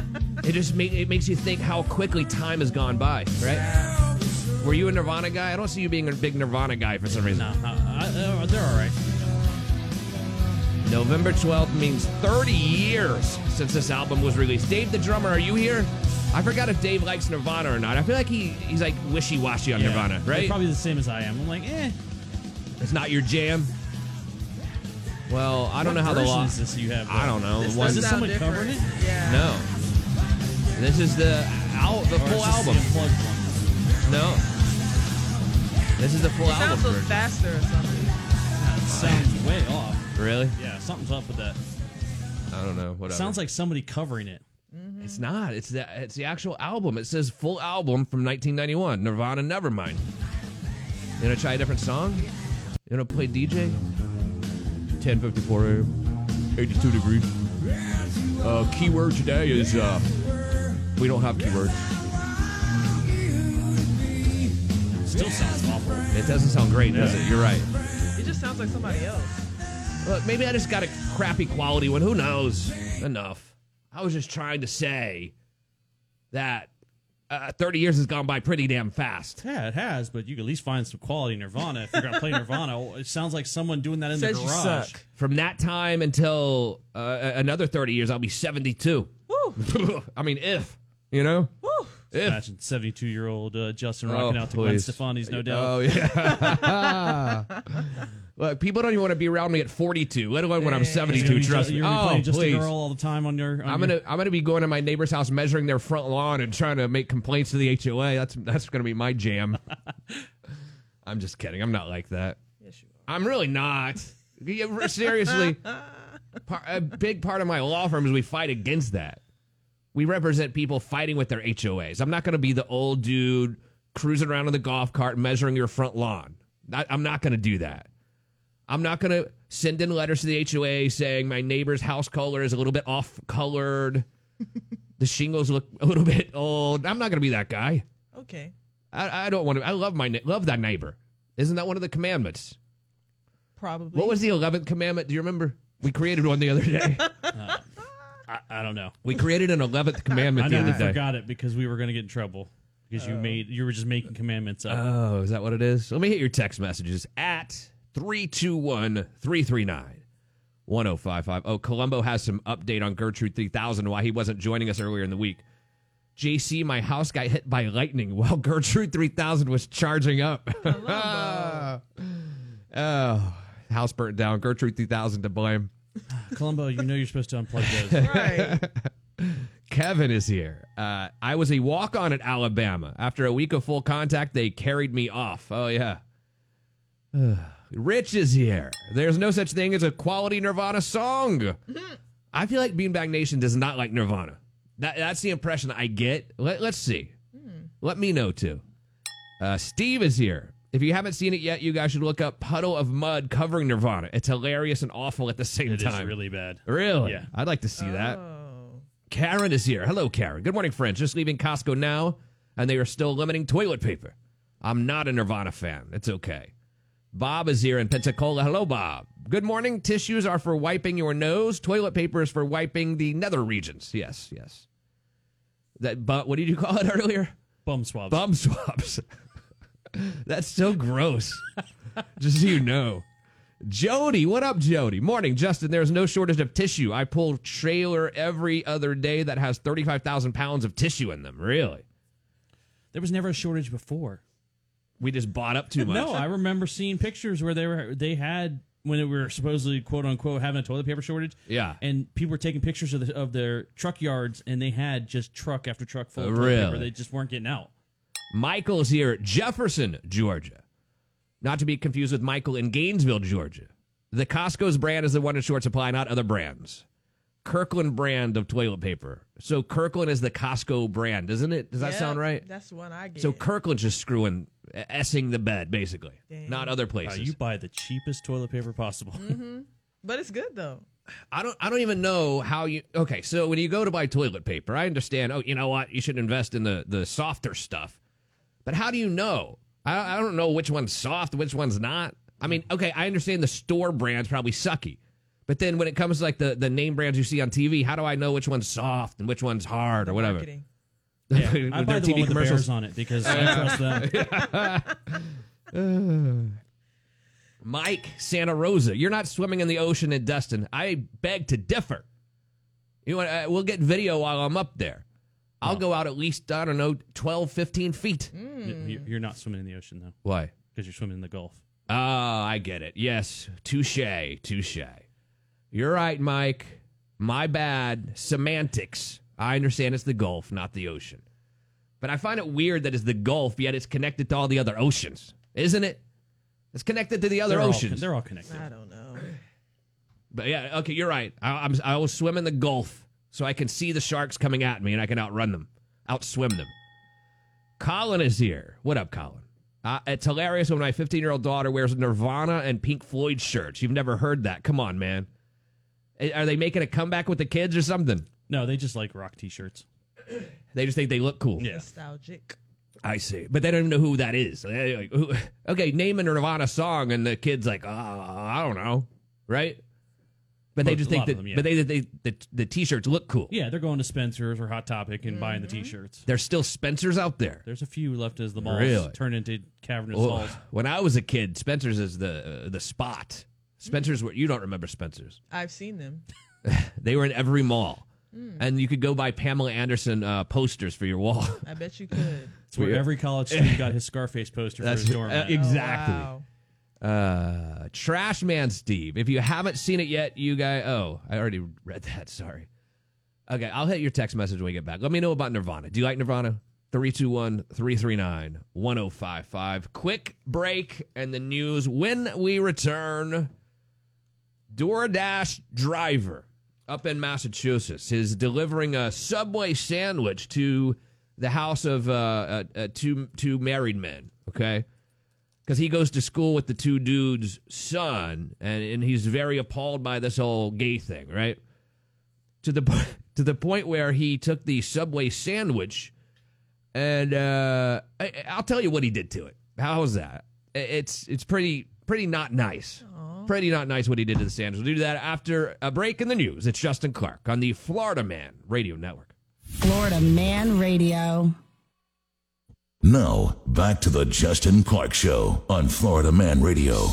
It makes you think how quickly time has gone by, right? Were you a Nirvana guy? I don't see you being a big Nirvana guy for some reason. No, they're all right. November 12th means 30 years since this album was released. Dave the drummer, are you here? I forgot if Dave likes Nirvana or not. I feel like he's like wishy-washy on Nirvana, right? They're probably the same as I am. I'm like, It's not your jam? Well, I don't know how the law is this you have. I don't know. Is this someone covering it? Yeah. No. This is the full album. No. This is the full album. It sounds so faster or something. It sounds way off. Really? Yeah, something's up with that. I don't know. Whatever. It sounds like somebody covering it. Mm-hmm. It's not. It's the actual album. It says full album from 1991. Nirvana Nevermind. You gonna try a different song? You gonna play DJ? 10:54 a.m. 82 degrees. Keyword today is we don't have keywords. Still sounds awful. It doesn't sound great, does it? You're right. It just sounds like somebody else. Look, maybe I just got a crappy quality one. Who knows? Enough. I was just trying to say that 30 years has gone by pretty damn fast. Yeah, it has, but you can at least find some quality Nirvana. If you're going to play Nirvana, it sounds like someone doing that in the garage. From that time until another 30 years, I'll be 72. Woo. I mean, you know? Woo. Imagine 72-year-old Justin rocking out to Gwen Stefani's No Doubt. Oh, yeah. Look, people don't even want to be around me at 42, let alone when I'm 72. Trust me. You're playing Just a Girl all the time on your. I'm gonna be going to my neighbor's house, measuring their front lawn, and trying to make complaints to the HOA. That's gonna be my jam. I'm just kidding. I'm not like that. Yes, you are. I'm really not. Seriously, a big part of my law firm is we fight against that. We represent people fighting with their HOAs. I'm not going to be the old dude cruising around in the golf cart measuring your front lawn. I'm not going to do that. I'm not going to send in letters to the HOA saying my neighbor's house color is a little bit off-colored. The shingles look a little bit old. I'm not going to be that guy. Okay. I don't want to. I love that neighbor. Isn't that one of the commandments? Probably. What was the 11th commandment? Do you remember? We created one the other day. I don't know. We created an 11th commandment the other day. I forgot it because we were going to get in trouble because you were just making commandments up. Oh, is that what it is? Let me hit your text messages at 321-339-1055. Oh, Columbo has some update on Gertrude 3000, why he wasn't joining us earlier in the week. JC, my house got hit by lightning while Gertrude 3000 was charging up. Oh, house burnt down. Gertrude 3000 to blame. Columbo, you know you're supposed to unplug those. Right. Kevin is here. I was a walk-on at Alabama. After a week of full contact, they carried me off. Oh, yeah. Rich is here. There's no such thing as a quality Nirvana song. I feel like Beanbag Nation does not like Nirvana. That's the impression I get. Let's see. Let me know, too. Steve is here. If you haven't seen it yet, you guys should look up Puddle of Mud covering Nirvana. It's hilarious and awful at the same time. It is really bad. Really? Yeah. I'd like to see that. Karen is here. Hello, Karen. Good morning, friends. Just leaving Costco now, and they are still limiting toilet paper. I'm not a Nirvana fan. It's okay. Bob is here in Pensacola. Hello, Bob. Good morning. Tissues are for wiping your nose. Toilet paper is for wiping the nether regions. Yes. But what did you call it earlier? Bum swabs. Bum swabs. That's so gross. Just so you know. Jody, what up, Jody? Morning, Justin. There's no shortage of tissue. I pull trailer every other day that has 35,000 pounds of tissue in them. Really? There was never a shortage before. We just bought up too much. No, I remember seeing pictures where they had when they were supposedly quote unquote having a toilet paper shortage. Yeah, and people were taking pictures of their truck yards, and they had just truck after truck full of toilet Really? paper. They just weren't getting out. Michael's here at Jefferson, Georgia. Not to be confused with Michael in Gainesville, Georgia. The Costco's brand is the one in short supply, not other brands. Kirkland brand of toilet paper. So Kirkland is the Costco brand, isn't it? Does that sound right? That's the one I get. So Kirkland's just screwing, essing the bed, basically. Dang. Not other places. You buy the cheapest toilet paper possible. Mm-hmm. But it's good, though. I don't even know how you. Okay, so when you go to buy toilet paper, I understand. Oh, you know what? You should invest in the softer stuff. But how do you know? I don't know which one's soft, which one's not. I mean, okay, I understand the store brands probably sucky. But then when it comes to like the name brands you see on TV, how do I know which one's soft and which one's hard or whatever? Marketing. Yeah, I buy the one with the bears on it because I trust them. Mike Santa Rosa, you're not swimming in the ocean in Destin. I beg to differ. You know, we'll get video while I'm up there. I'll go out at least, I don't know, 12, 15 feet. You're not swimming in the ocean, though. Why? Because you're swimming in the Gulf. Oh, I get it. Yes. Touche. You're right, Mike. My bad. Semantics. I understand it's the Gulf, not the ocean. But I find it weird that it's the Gulf, yet it's connected to all the other oceans. Isn't it? It's connected to the other oceans. They're all connected. I don't know. But yeah, okay, you're right. I will swim in the Gulf so I can see the sharks coming at me and I can outrun them, outswim them. Colin is here. What up, Colin? It's hilarious when my 15-year-old daughter wears Nirvana and Pink Floyd shirts. You've never heard that. Come on, man. Are they making a comeback with the kids or something? No, they just like rock T-shirts. They just think they look cool. Yeah. Nostalgic. I see. But they don't even know who that is. Like, okay, name a Nirvana song, and the kid's like, I don't know. Right? But they just think that them, yeah. but the T-shirts look cool. Yeah, they're going to Spencer's or Hot Topic and buying the T-shirts. There's still Spencer's out there. There's a few left as the malls Really? turn into cavernous Oh, halls. when I was a kid, Spencer's is the spot. Spencer's where you don't remember Spencer's. I've seen them. They were in every mall. And you could go buy Pamela Anderson posters for your wall. I bet you could. It's where every college student got his Scarface poster for his dorm. Exactly. Oh, wow. Trash Man Steve. If you haven't seen it yet, you guys. Oh, I already read that. Sorry. Okay, I'll hit your text message when we get back. Let me know about Nirvana. Do you like Nirvana? 321-339-1055. Quick break and the news. When we return, DoorDash driver up in Massachusetts is delivering a Subway sandwich to the house of two married men, okay? Because he goes to school with the two dudes' son, and he's very appalled by this whole gay thing, right? To the point where he took the Subway sandwich, and I'll tell you what he did to it. How's that? It's pretty not nice. Pretty not nice what he did to the sandwich. We'll do that after a break in the news. It's Justin Clark on the Florida Man Radio Network. Florida Man Radio. Now, back to the Justin Clark Show on Florida Man Radio.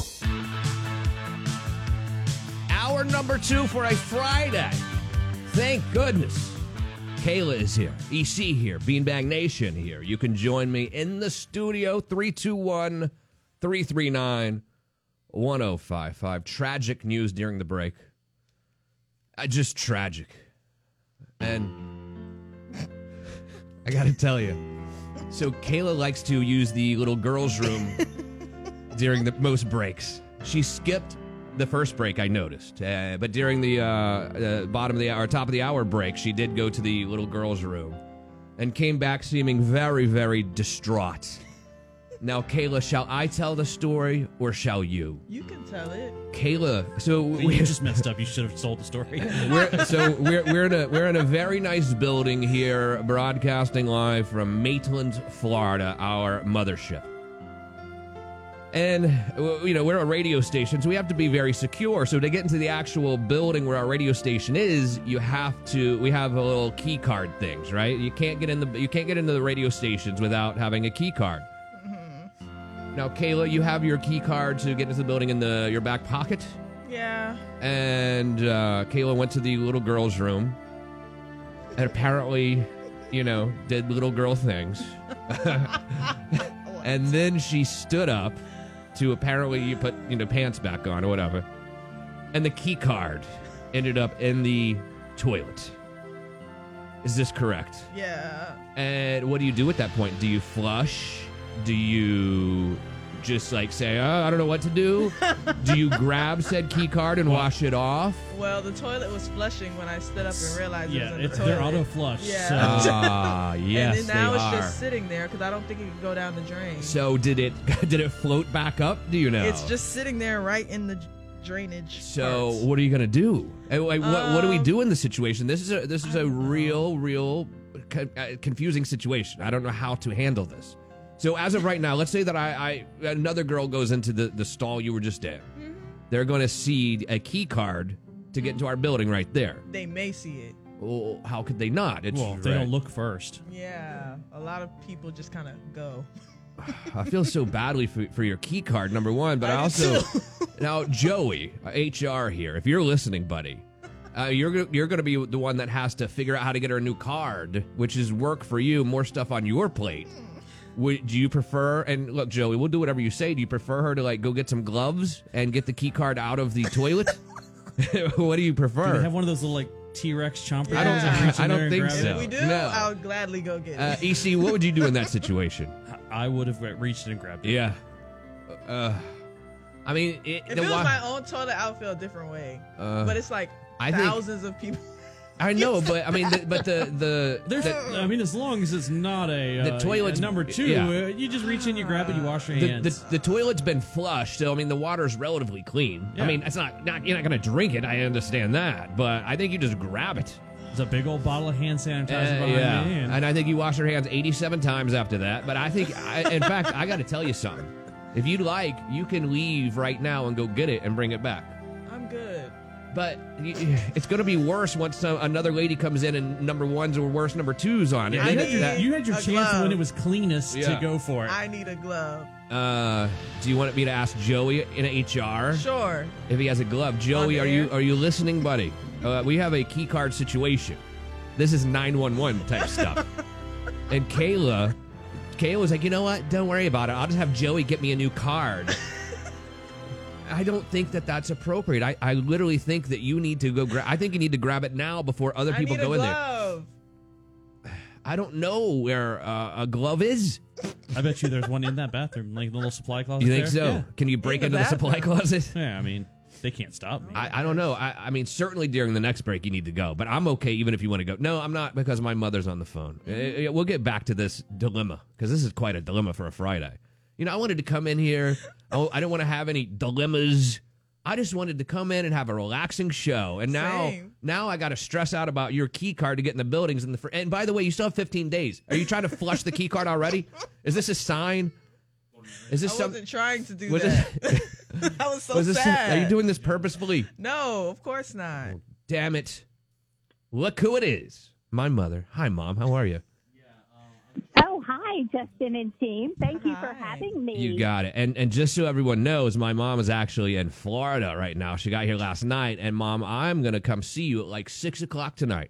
Hour number 2 for a Friday. Thank goodness. Kayla is here. EC here. Beanbag Nation here. You can join me in the studio. 321-339-1055. Tragic news during the break. Just tragic. And I got to tell you. So Kayla likes to use the little girls' room during the most breaks. She skipped the first break, I noticed. But during the bottom of the hour, top of the hour break, she did go to the little girls' room and came back seeming very, very distraught. Now, Kayla, shall I tell the story or shall you? You can tell it. Kayla, so You just messed up. You should have told the story. we're in a very nice building here, broadcasting live from Maitland, Florida, our mothership. And, you know, we're a radio station, so we have to be very secure. So to get into the actual building where our radio station is, we have a little key card things, right? You can't get into the radio stations without having a key card. Mm-hmm. Now, Kayla, you have your key card to get into the building in your back pocket? Yeah. And Kayla went to the little girl's room and apparently, you know, did little girl things. And then she stood up to apparently you put, you know, pants back on or whatever. And the key card ended up in the toilet. Is this correct? Yeah. And what do you do at that point? Do you flush? Do you just like say, I don't know what to do? Do you grab said key card and wash it off? Well, the toilet was flushing when I stood up and realized it was in the toilet. They're auto flush. Yeah. Yes, and then now they it's are. just sitting there because I don't think it can go down the drain. So did it float back up? Do you know? It's just sitting there right in the drainage. So parts. what are you gonna do? Like, what do we do in this situation? This is a real confusing situation. I don't know how to handle this. So as of right now, let's say that another girl goes into the stall you were just in. Mm-hmm. They're going to see a key card to get into our building right there. They may see it. Well, how could they not? It's they don't look first. Yeah, a lot of people just kind of go. I feel so badly for your key card, number one, but I also now Joey, HR here. If you're listening, buddy, you're going to be the one that has to figure out how to get her a new card, which is work for you, more stuff on your plate. Do you prefer, and look, Joey, we'll do whatever you say. Do you prefer her to like go get some gloves and get the key card out of the toilet? What do you prefer? Do they have one of those little like T-Rex chompers? Yeah. I don't think so. If we do, No. I'll gladly go get it. EC, what would you do in that situation? I would have reached and grabbed it. Yeah. I mean, if it was my own toilet, I would feel a different way. But it's like thousands of people. I know, but I mean, I mean, as long as it's not the toilet's number two, you just reach in, you grab it, you wash your hands. The toilet's been flushed, so I mean, the water's relatively clean. Yeah. I mean, it's not you're not going to drink it. I understand that, but I think you just grab it. It's a big old bottle of hand sanitizer behind me. And I think you wash your hands 87 times after that. But I think, in fact, I got to tell you something. If you'd like, you can leave right now and go get it and bring it back. I'm good. But it's going to be worse once another lady comes in and number ones or worse number twos on it. Yeah, you had your chance glove. when it was cleanest to go for it. I need a glove. Do you want me to ask Joey in HR? Sure. If he has a glove. Joey, are you listening, buddy? We have a key card situation. This is 911 type stuff. And Kayla's like, you know what? Don't worry about it. I'll just have Joey get me a new card. I don't think that that's appropriate. I literally think that you need to go I think you need to grab it now before other people go in there. I don't know where a glove is. I bet you there's one in that bathroom, like the little supply closet. You think there. so? Yeah. Can you break into the supply closet? Yeah, I mean, they can't stop me. I don't know. I mean, certainly during the next break you need to go, but I'm okay even if you want to go. No, I'm not, because my mother's on the phone. We'll get back to this dilemma, because this is quite a dilemma for a Friday. You know, I wanted to come in here. I didn't want to have any dilemmas. I just wanted to come in and have a relaxing show. And now I got to stress out about your key card to get in the buildings. And by the way, you still have 15 days. Are you trying to flush the key card already? Is this a sign? Is this I wasn't trying to do that. I was so sad. Are you doing this purposefully? No, of course not. Oh, damn it. Look who it is. My mother. Hi, Mom. How are you? Oh, hi, Justin and team. Thank you for having me. You got it. And just so everyone knows, my mom is actually in Florida right now. She got here last night. And, Mom, I'm going to come see you at like 6 o'clock tonight.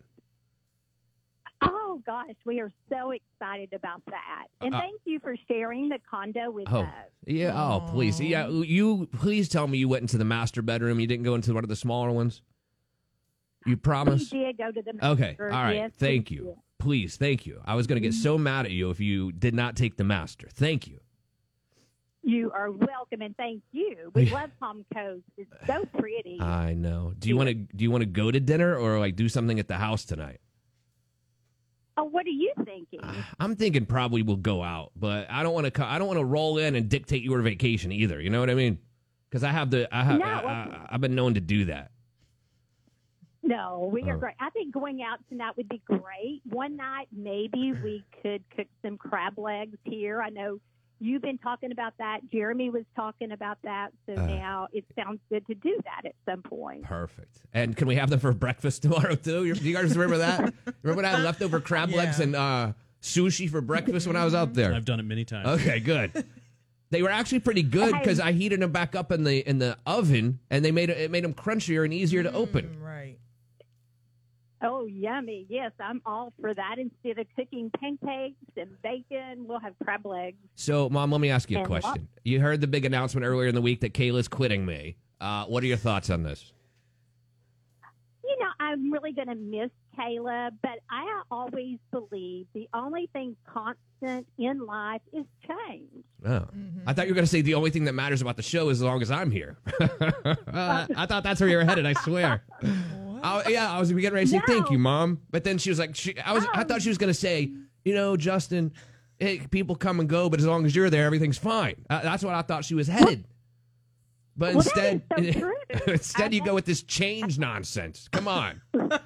Oh, gosh, we are so excited about that. And thank you for sharing the condo with us. Yeah. Oh, please. Yeah. You please tell me you went into the master bedroom. You didn't go into one of the smaller ones. You promise? We did go to the master. Okay. All right. Yes, Thank you. did. Please. Thank you. I was going to get so mad at you if you did not take the master. Thank you. You are welcome, and thank you. We love Palm Coast. It's so pretty. I know. Do you want to go to dinner or like do something at the house tonight? Oh, what do you think? thinking? I'm thinking probably we'll go out, but I don't want to. I don't want to roll in and dictate your vacation either. You know what I mean? Because I've been known to do that. No, we are great. I think going out tonight would be great. One night, maybe we could cook some crab legs here. I know you've been talking about that. Jeremy was talking about that. So now it sounds good to do that at some point. Perfect. And can we have them for breakfast tomorrow, too? Do you guys remember that? Remember when I had leftover crab legs and sushi for breakfast when I was out there? I've done it many times. Okay, good. They were actually pretty good because I heated them back up in the oven, and it made them crunchier and easier to open. Right. Oh, yummy. Yes, I'm all for that. Instead of cooking pancakes and bacon, we'll have crab legs. So, Mom, let me ask you a And question. You heard the big announcement earlier in the week that Kayla's quitting me. What are your thoughts on this? You know, I'm really going to miss Kayla, but I always believe the only thing constant in life is change. Oh. I thought you were going to say the only thing that matters about the show is as long as I'm here. I thought that's where you were headed, I swear. I was getting ready to say thank you, Mom. But then she was like, I thought she was going to say, you know, Justin, hey, people come and go, but as long as you're there, everything's fine. That's what I thought she was headed. But instead, instead you go with this change nonsense. Come on.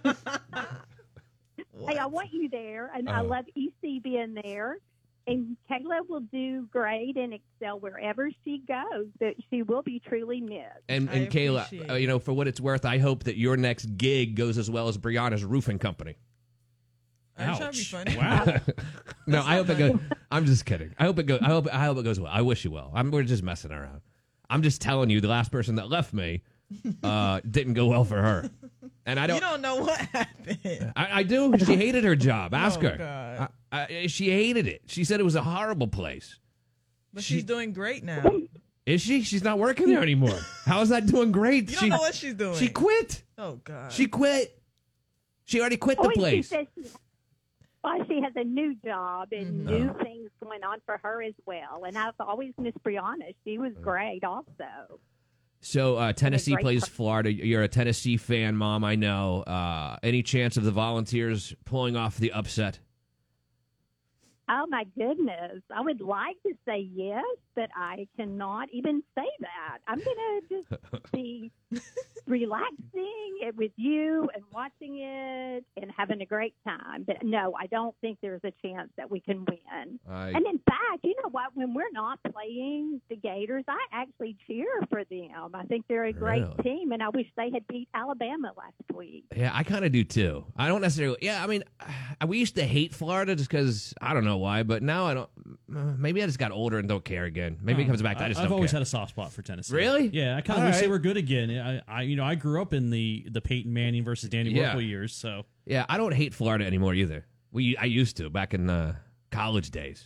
Hey, I want you there, and I love EC being there. And Kayla will do great and excel wherever she goes, but she will be truly missed. And Kayla, you know, for what it's worth, I hope that your next gig goes as well as Brianna's roofing company. Ouch. That'd be funny. Wow. No, I hope it goes. I'm just kidding. I hope it goes. I hope it goes well. I wish you well. We're just messing around. I'm just telling you, the last person that left me didn't go well for her. And I don't. You don't know what happened. I do. She hated her job. Ask her. God. She hated it. She said it was a horrible place. But she's doing great now. Is she? She's not working there anymore. How is that doing great? You don't know what she's doing. She quit. Oh, God. She quit. She already quit the place. She has a new job and new things going on for her as well. And I've always missed Brianna. She was great also. So Tennessee plays Florida. You're a Tennessee fan, Mom, I know. Any chance of the Volunteers pulling off the upset? Oh, my goodness. I would like to say yes, but I cannot even say that. I'm going to just be relaxing with you and watching it and having a great time. But no, I don't think there's a chance that we can win. And in fact, you know what? When we're not playing the Gators, I actually cheer for them. I think they're a great team, and I wish they had beat Alabama last week. Yeah, I kind of do too. I don't necessarily. Yeah, I mean, we used to hate Florida just because I don't know why, but now I don't. Maybe I just got older and don't care again. Maybe it comes back. I've always had a soft spot for Tennessee. Really? Yeah, I kind of wish they were good again. I grew up in the Peyton Manning versus Danny Wuerffel years, so yeah, I don't hate Florida anymore either. I used to back in college days.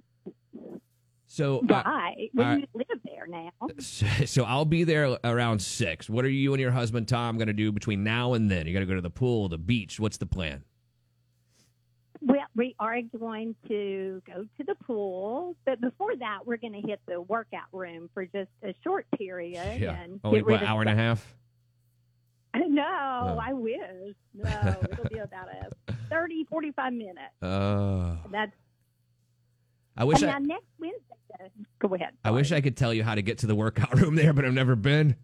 So right, you live there now. So I'll be there around 6. What are you and your husband Tom going to do between now and then? You got to go to the pool, the beach. What's the plan? Well, we are going to go to the pool, but before that, we're going to hit the workout room for just a short period. Yeah, and only what, hour and a half? No, I wish. No, it'll be about 30, 45 minutes. That's. Now next Wednesday. Go ahead. I wish I could tell you how to get to the workout room there, but I've never been.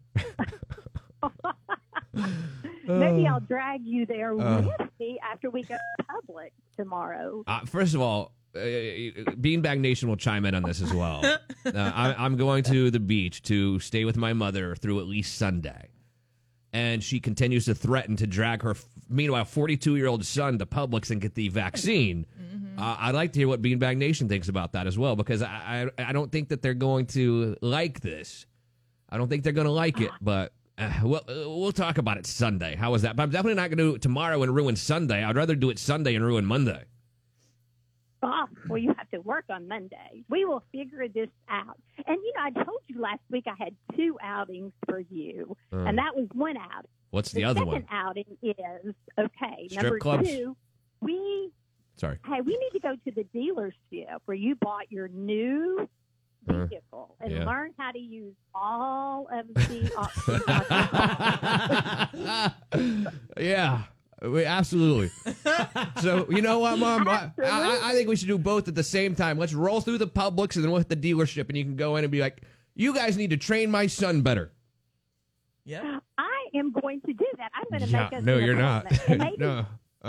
Maybe I'll drag you there with me after we go to Publix tomorrow. First of all, Beanbag Nation will chime in on this as well. I'm going to the beach to stay with my mother through at least Sunday. And she continues to threaten to drag her, meanwhile, 42-year-old son to Publix and get the vaccine. I'd like to hear what Beanbag Nation thinks about that as well, because I don't think that they're going to like this. I don't think they're going to like it, but we'll talk about it Sunday. How is that? But I'm definitely not going to do it tomorrow and ruin Sunday. I'd rather do it Sunday and ruin Monday. Oh, well, you have to work on Monday. We will figure this out. And, you know, I told you last week I had 2 outings for you, and that was one outing. What's the other one? The second outing is, Strip number clubs? 2, we need to go to the dealership where you bought your new vehicle and learn how to use all of the options. Yeah, absolutely. So, you know what, Mom? I think we should do both at the same time. Let's roll through the Publix, and then we'll hit the dealership, and you can go in and be like, you guys need to train my son better. Yeah. I am going to do that. I'm going to make us No, an you're not. appointment. No.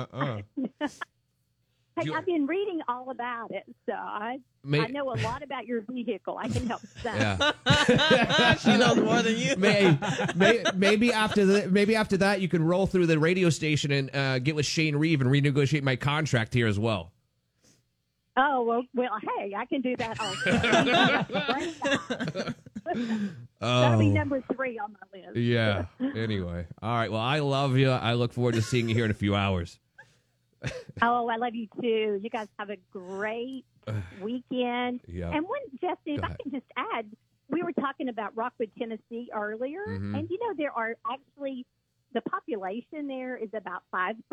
Hey, I've been reading all about it, so I know a lot about your vehicle. I can help some. Yeah. She knows more than you. Maybe after that, you can roll through the radio station and get with Shane Reeve and renegotiate my contract here as well. Oh, well, hey, I can do that also. That'll be number 3 on my list. Yeah. Anyway. All right. Well, I love you. I look forward to seeing you here in a few hours. Oh, I love you too. You guys have a great weekend. Yeah. And Justin, if I can just add, we were talking about Rockwood, Tennessee earlier, and there are actually the population there is about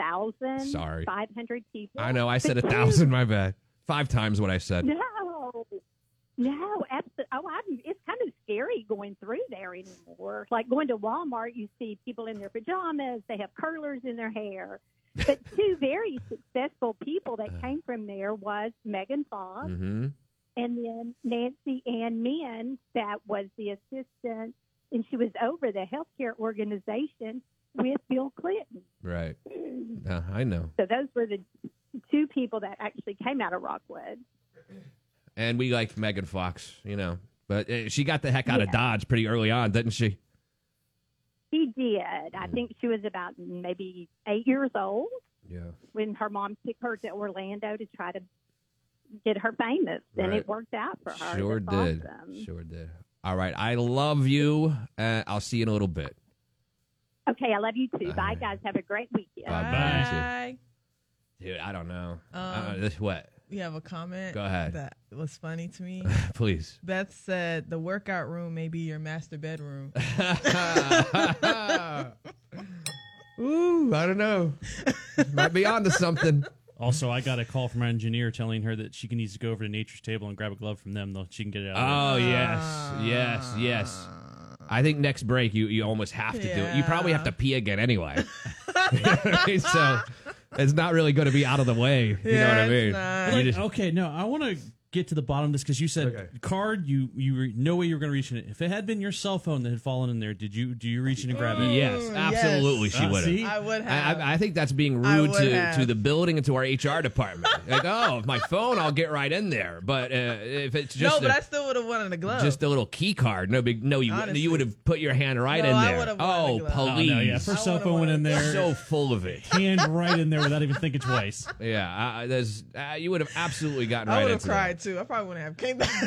5,500 people. I know. I said 1,000. My bad. 5 times what I said. No, absolutely. It's kind of scary going through there anymore. Like going to Walmart, you see people in their pajamas. They have curlers in their hair. But 2 very successful people that came from there was Megan Fox and then Nancy Ann Min, that was the assistant, and she was over the healthcare organization with Bill Clinton. Right. I know. So those were the 2 people that actually came out of Rockwood. And we liked Megan Fox, but she got the heck out of Dodge pretty early on, didn't she? She did. I think she was about maybe 8 years old when her mom took her to Orlando to try to get her famous, and it worked out for her. Sure did. Awesome. Sure did. All right. I love you. I'll see you in a little bit. Okay. I love you too. Bye, guys. Have a great weekend. Bye. Dude, I don't know. What? We have a comment. Go ahead. That was funny to me. Please. Beth said the workout room may be your master bedroom. Ooh, I don't know. Might be onto something. Also, I got a call from our engineer telling her that she needs to go over to Nature's Table and grab a glove from them. Though she can get it out. Oh, yes. I think next break you almost have to do it. You probably have to pee again anyway. So it's not really going to be out of the way. You know what I mean? Okay, no, I want to get to the bottom of this because you said card. You no way you were going to reach in it. If it had been your cell phone that had fallen in there, do you reach in and grab it? Yes, absolutely. She would have. I would have. I think that's being rude to the building and to our HR department. Like, if my phone, I'll get right in there. But if it's just I still would have wanted a glove. Just a little key card. You would have put your hand right in I there. would have wanted a glove. Please. No, first cell phone went in there. So full of it. Hand right in there without even thinking twice. Yeah, you would have absolutely gotten right I would into have cried too. I probably wouldn't have came back.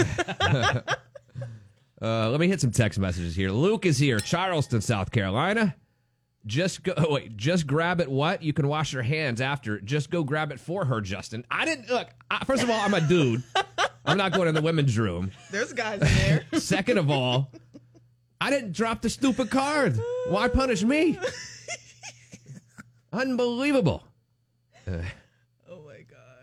Let me hit some text messages here. Luke is here, Charleston, South Carolina. Just grab it. What? You can wash your hands after. Just go grab it for her, Justin. I didn't look. First of all, I'm a dude. I'm not going in the women's room. There's guys in there. Second of all, I didn't drop the stupid card. Why punish me? Unbelievable. Oh my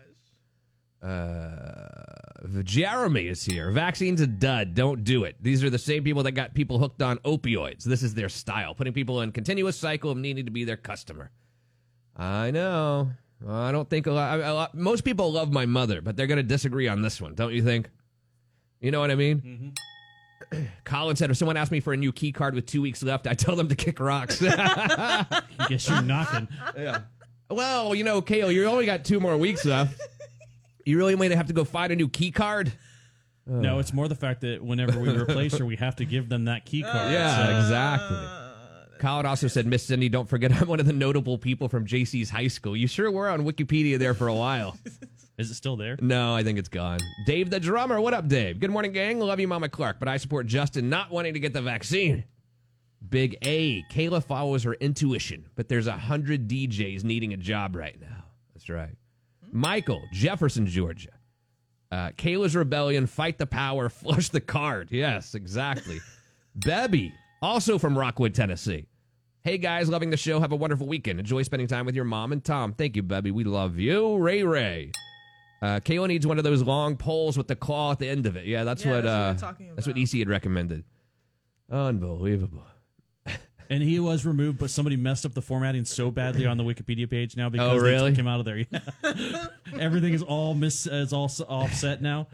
gosh. Jeremy is here. Vaccine's a dud. Don't do it. These are the same people that got people hooked on opioids. This is their style, putting people in continuous cycle of needing to be their customer. I know. I don't think a lot. Most people love my mother, but they're going to disagree on this one, don't you think? You know what I mean? Mm-hmm. Colin said, if someone asked me for a new key card with 2 weeks left, I tell them to kick rocks. Guess you're knocking. Yeah. Well, Kale, you only got 2 more weeks left. You really might have to go find a new key card? No, it's more the fact that whenever we replace her, we have to give them that key card. Yeah, exactly. Colin also said, Miss Cindy, don't forget I'm one of the notable people from JC's high school. You sure were on Wikipedia there for a while. Is it still there? No, I think it's gone. Dave the drummer. What up, Dave? Good morning, gang. Love you, Mama Clark, but I support Justin not wanting to get the vaccine. Big A. Kayla follows her intuition, but there's 100 DJs needing a job right now. That's right. Michael, Jefferson, Georgia. Kayla's rebellion, fight the power, flush the card. Yes, exactly. Bebby, also from Rockwood, Tennessee. Hey, guys, loving the show. Have a wonderful weekend. Enjoy spending time with your mom and Tom. Thank you, Bebby. We love you. Ray. Kayla needs one of those long poles with the claw at the end of it. Yeah, that's what EC had recommended. Unbelievable. And he was removed, but somebody messed up the formatting so badly on the Wikipedia page now because really? they took him out of there. Yeah. Everything is all offset now.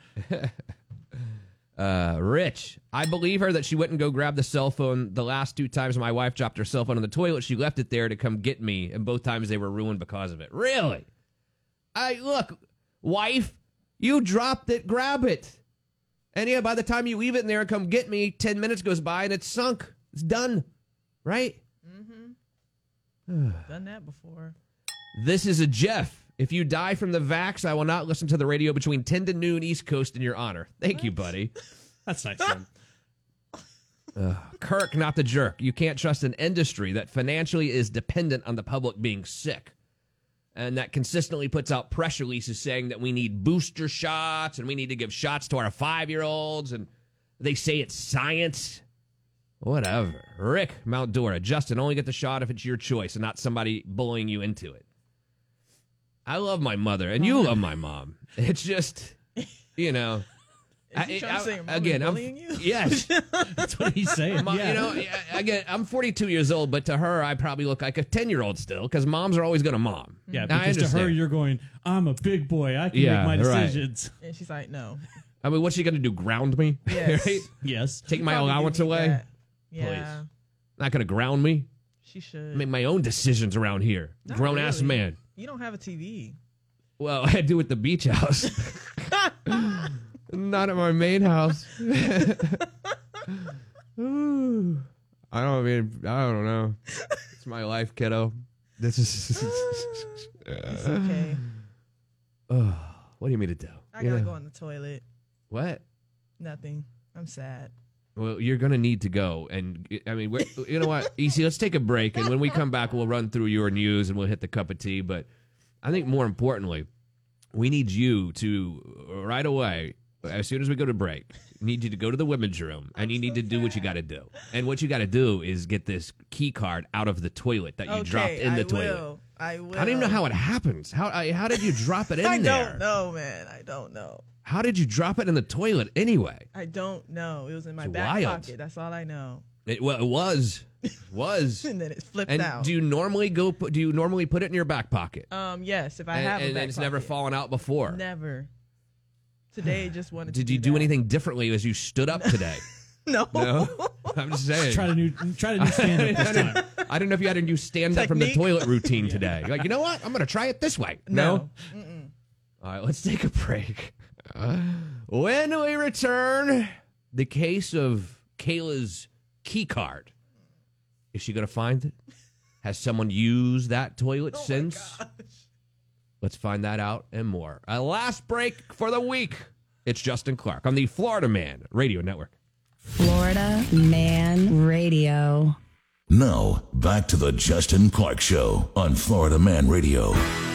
Rich, I believe her that she went and go grab the cell phone the last 2 times my wife dropped her cell phone in the toilet. She left it there to come get me, and both times they were ruined because of it. Really? Look, wife, you dropped it, grab it. And yeah, by the time you leave it in there and come get me, 10 minutes goes by and it's sunk. It's done. Right? Mm-hmm. Done that before. This is a Jeff. If you die from the vax, I will not listen to the radio between 10 to noon East Coast in your honor. Thank you, buddy. That's nice. Son. Kirk, not the jerk. You can't trust an industry that financially is dependent on the public being sick and that consistently puts out press releases saying that we need booster shots and we need to give shots to our 5-year-olds, and they say it's science. Whatever. Rick, Mount Dora. Justin, only get the shot if it's your choice and not somebody bullying you into it. I love my mother, and you love my mom. It's just, you know. Again, I'm bullying you? Yes. That's what he's saying. Yeah. You know, again, I'm 42 years old, but to her, I probably look like a 10-year-old still, because moms are always going to mom. Yeah, because to her, you're going, I'm a big boy. I can make my decisions. Right. And she's like, no. I mean, what's she going to do, ground me? Yes. Right? Yes. Take my allowance away? That. Yeah. Please. Not going to ground me? She should. Make my own decisions around here. Grown-ass really. man. You don't have a TV. Well, I do at the beach house. Not at my main house. I don't know. It's my life, kiddo. This is... It's okay. What do you mean to do? I gotta go on the toilet. What? Nothing. I'm sad. Well, you're going to need to go. And, I mean, you know what? Easy, let's take a break. And when we come back, we'll run through your news and we'll hit the cup of tea. But I think more importantly, we need you to, right away, as soon as we go to break, need you to go to the women's room and you need to do what you got to do. And what you got to do is get this key card out of the toilet that you dropped in the toilet. I will. I don't even know how it happens. How did you drop it in there? I don't know, man. I don't know. How did you drop it in the toilet anyway? I don't know. It was in my It's back wild. pocket. That's all I know. It was. And then it flipped And out. do you normally put it in your back pocket? Yes, if I have a and back it's pocket. never fallen out before. Never. Today just wanted to Did you do anything differently as you stood up today? No. I'm just saying. Try to new stand up this time. I don't know if you had a new stand up from the toilet routine today. You're like, you know what? I'm going to try it this way. No? All right, let's take a break. When we return, the case of Kayla's key card. Is she going to find it? Has someone used that toilet since? Let's find that out and more. A last break for the week. It's Justin Clark on the Florida Man Radio Network. Florida Man Radio. Now, back to the Justin Clark Show on Florida Man Radio.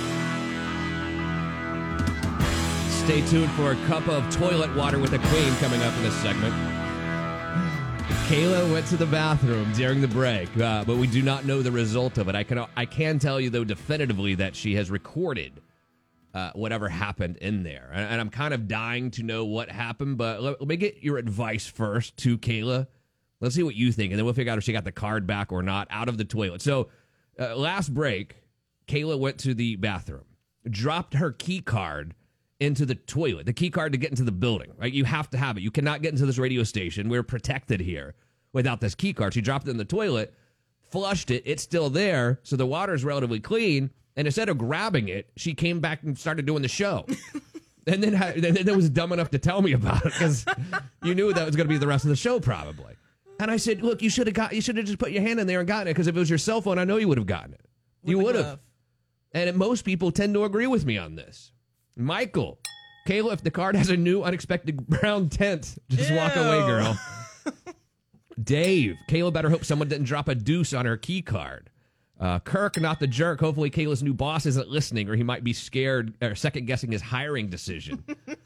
Stay tuned for a cup of toilet water with a queen coming up in this segment. Kayla went to the bathroom during the break, but we do not know the result of it. I can tell you, though, definitively that she has recorded whatever happened in there. And I'm kind of dying to know what happened, but let me get your advice first to Kayla. Let's see what you think, and then we'll figure out if she got the card back or not out of the toilet. So last break, Kayla went to the bathroom, dropped her key card into the toilet, the key card to get into the building, right? You have to have it. You cannot get into this radio station. We're protected here without this key card. She dropped it in the toilet, flushed it. It's still there, so the water is relatively clean. And instead of grabbing it, she came back and started doing the show. And then was dumb enough to tell me about it because you knew that was going to be the rest of the show probably. And I said, look, you should have just put your hand in there and gotten it, because if it was your cell phone, I know you would have gotten it. You would have. And most people tend to agree with me on this. Michael, Kayla, if the card has a new unexpected brown tint, just walk away, girl. Dave, Kayla better hope someone didn't drop a deuce on her key card. Kirk, not the jerk. Hopefully Kayla's new boss isn't listening, or he might be scared or second-guessing his hiring decision.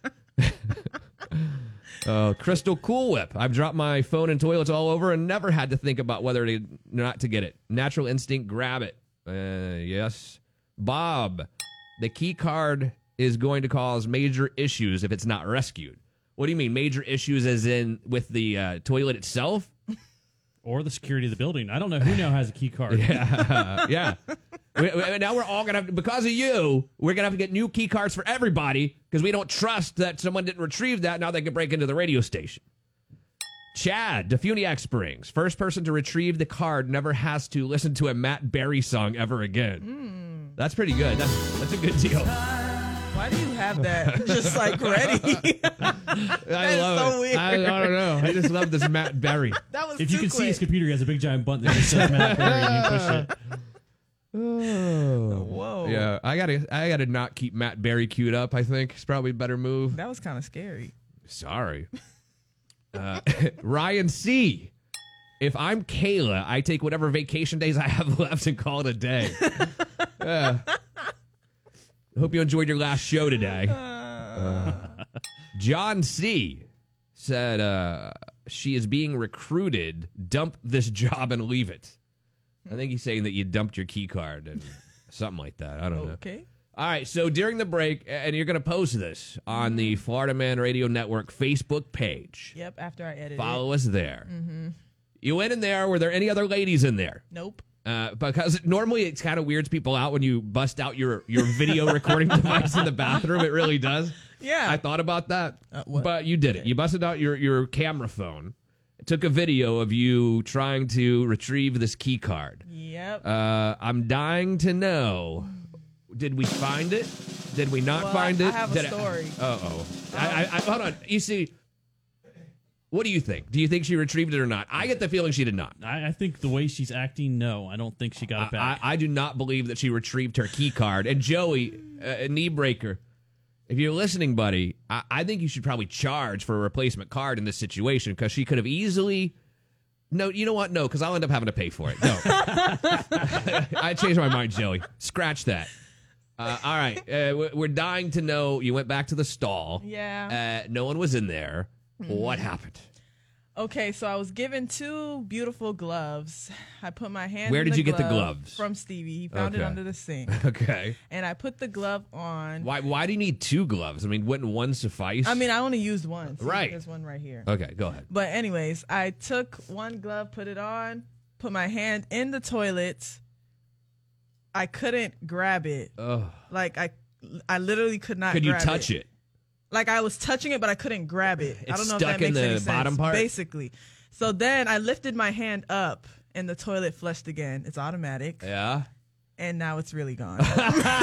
Crystal Cool Whip. I've dropped my phone in toilets all over and never had to think about whether to not to get it. Natural instinct, grab it. Yes. Bob, the key card is going to cause major issues if it's not rescued. What do you mean, major issues as in with the toilet itself? Or the security of the building. I don't know who now has a key card. Yeah. Now we're all going to have to, because of you, we're going to have to get new key cards for everybody because we don't trust that someone didn't retrieve that. Now they can break into the radio station. Chad, DeFuniak Springs. First person to retrieve the card never has to listen to a Matt Berry song ever again. That's pretty good. That's a good deal. Why do you have that just like ready? I love so it. weird. I don't know. I just love this Matt Berry. That was If too you can see quick. his computer, he has a big giant button that just says Matt Berry and you push it. Oh. Whoa. Yeah, I gotta not keep Matt Berry queued up, I think. It's probably a better move. That was kind of scary. Sorry. Ryan C. If I'm Kayla, I take whatever vacation days I have left and call it a day. Hope you enjoyed your last show today. John C. said she is being recruited. Dump this job and leave it. I think he's saying that you dumped your key card and something like that. I don't know. Okay. All right, so during the break, and you're going to post this on the Florida Man Radio Network Facebook page. Yep, after I edited Follow it. us there. Mm-hmm. You went in there. Were there any other ladies in there? Nope. Because normally it's kind of weirds people out when you bust out your video recording device in the bathroom. It really does. Yeah. I thought about that, what? but you did it. You busted out your camera phone, took a video of you trying to retrieve this key card. Yep. I'm dying to know. Did we find it? Did we not find it? I have a story. I hold on. You see, what do you think? Do you think she retrieved it or not? I get the feeling she did not. I think the way she's acting, no. I don't think she got it back. I do not believe that she retrieved her key card. And Joey, knee breaker, if you're listening, buddy, I think you should probably charge for a replacement card in this situation because she could have easily... No, you know what? No, because I'll end up having to pay for it. No. I changed my mind, Joey. Scratch that. All right. We're dying to know. You went back to the stall. Yeah. No one was in there. Mm-hmm. What happened? Okay, so I was given 2 beautiful gloves. I put my hand Where in did the you get the glove gloves? From Stevie. He found it Okay. under the sink. Okay. And I put the glove on. Why do you need 2 gloves? I mean, wouldn't one suffice? I mean, I only used one. See, Right. There's one right here. Okay, go ahead. But anyways, I took one glove, put it on, put my hand in the toilet. I couldn't grab it. Ugh. Like I literally could not Could you grab touch it? Like I was touching it, but I couldn't grab it. I It's don't know stuck if that in makes any the sense. bottom part? Basically. So then I lifted my hand up and the toilet flushed again. It's automatic. Yeah. And now it's really gone. And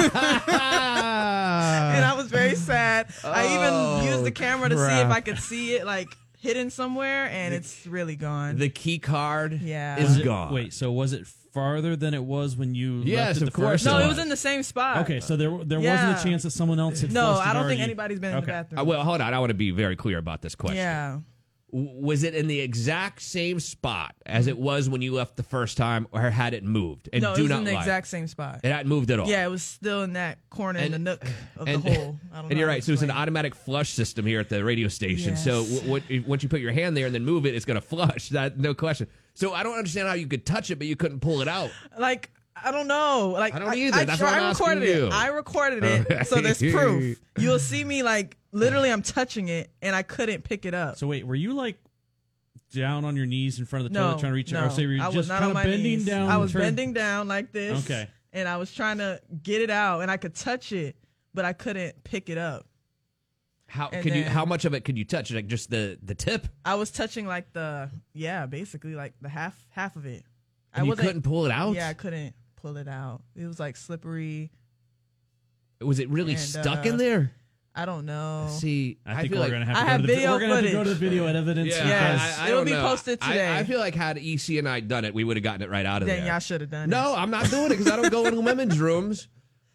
I was very sad. I even used the camera to see if I could see it like hidden somewhere, and it's really gone. The key card Yeah. is gone. Wait, so was it farther than it was when you Yes, left it of the course first No, time? it was in the same spot. Okay, so there Yeah. wasn't a chance that someone else had No, flushed it I don't think already. anybody's been in the bathroom. Well, hold on. I want to be very clear about this question. Yeah. Was it in the exact same spot as it was when you left the first time, or had it moved? And No, it do was not in the lie. exact same spot. It hadn't moved at all. Yeah, it was still in that corner in the nook of the and- hole. I don't And know you're how right. to So it's an explain. automatic flush system here at the radio station. Yes. So once you put your hand there and then move it, it's going to flush. That no question. So I don't understand how you could touch it, but you couldn't pull it out. Like, I don't know. Like, I don't either. That's what I'm asking recorded you. it. I recorded it, so there's proof. You'll see me like literally. I'm touching it, and I couldn't pick it up. So wait, were you like down on your knees in front of the No, toilet trying to reach it? no. Or so you were I just was not kind on of my bending knees. down? I was trying- bending down like this. Okay. And I was trying to get it out, and I could touch it, but I couldn't pick it up. How And could you? then- How much of it could you touch? Like just the tip? I was touching like basically like the half of it. And you couldn't pull it out? Yeah, I couldn't pull it out. It was like slippery. Was it really And, stuck in there? I don't know. See, I think feel we're like gonna have I to have go to the, video we're gonna have to go to the footage. video evidence. Yeah, Yes, I it'll don't be know. posted today. I feel like had EC and I done it, we would have gotten it right out of Then there. y'all should have done No, it. I'm not doing it because I don't go in women's rooms.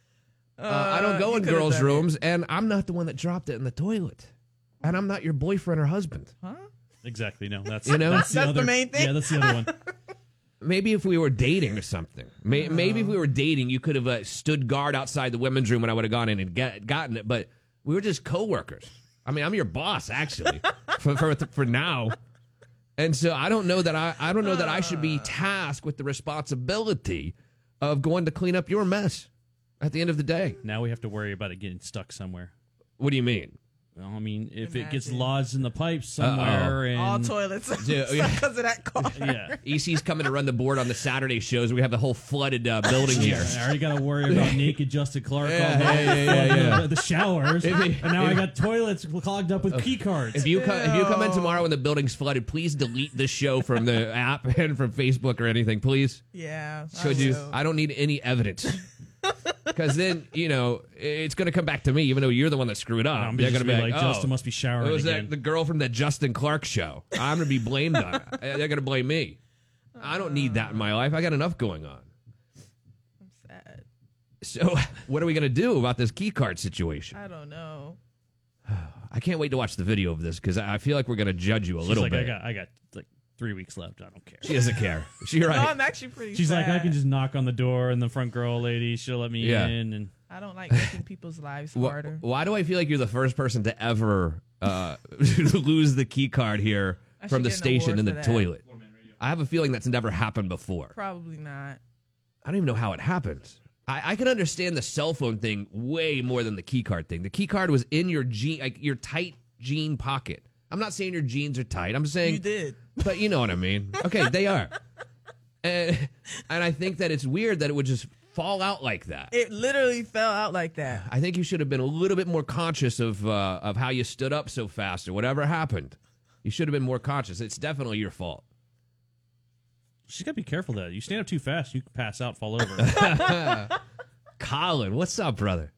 I don't go you in could've girls' done it. rooms, and I'm not the one that dropped it in the toilet. And I'm not your boyfriend or husband. Huh? Exactly. No, that's You know? that's That's the other, main thing? Yeah, that's the other one. Maybe if we were dating or something. Maybe if we were dating, you could have stood guard outside the women's room and I would have gone in and gotten it. But we were just coworkers. I mean, I'm your boss actually for now. And so I don't know that I don't know that I should be tasked with the responsibility of going to clean up your mess at the end of the day. Now we have to worry about it getting stuck somewhere. What do you mean? Well, I mean, if it gets lodged in the pipes somewhere, and all toilets Yeah, because of that car. yeah. EC's coming to run the board on the Saturday shows. We have the whole flooded building here. I already got to worry about naked Justin Clark all Yeah, day. yeah. The showers, and now I got toilets clogged up with key cards. If you come in tomorrow when the building's flooded, please delete this show from the app and from Facebook or anything, please. Yeah. Could you? I don't need any evidence. Because then, it's going to come back to me, even though you're the one that screwed up. I'm They're just going to be like, Justin must be showering it was again. the girl from the Justin Clark show. I'm going to be blamed on it. They're going to blame me. I don't need that in my life. I got enough going on. I'm sad. So what are we going to do about this key card situation? I don't know. I can't wait to watch the video of this because I feel like we're going to judge you a little bit. I got like 3 weeks left. I don't care. She doesn't care. She's right. No, I'm actually pretty She's sad. like, I can just knock on the door, and the front girl lady, she'll let me in. And I don't like making people's lives harder. Why do I feel like you're the first person to ever lose the key card here from the station in the toilet? I have a feeling that's never happened before. Probably not. I don't even know how it happens. I can understand the cell phone thing way more than the key card thing. The key card was in your your tight jean pocket. I'm not saying your jeans are tight. I'm saying you did, but you know what I mean. Okay, they are, and I think that it's weird that it would just fall out like that. It literally fell out like that. I think you should have been a little bit more conscious of how you stood up so fast or whatever happened. You should have been more conscious. It's definitely your fault. She's got to be careful, though. You stand up too fast, you can pass out, fall over. Colin, what's up, brother?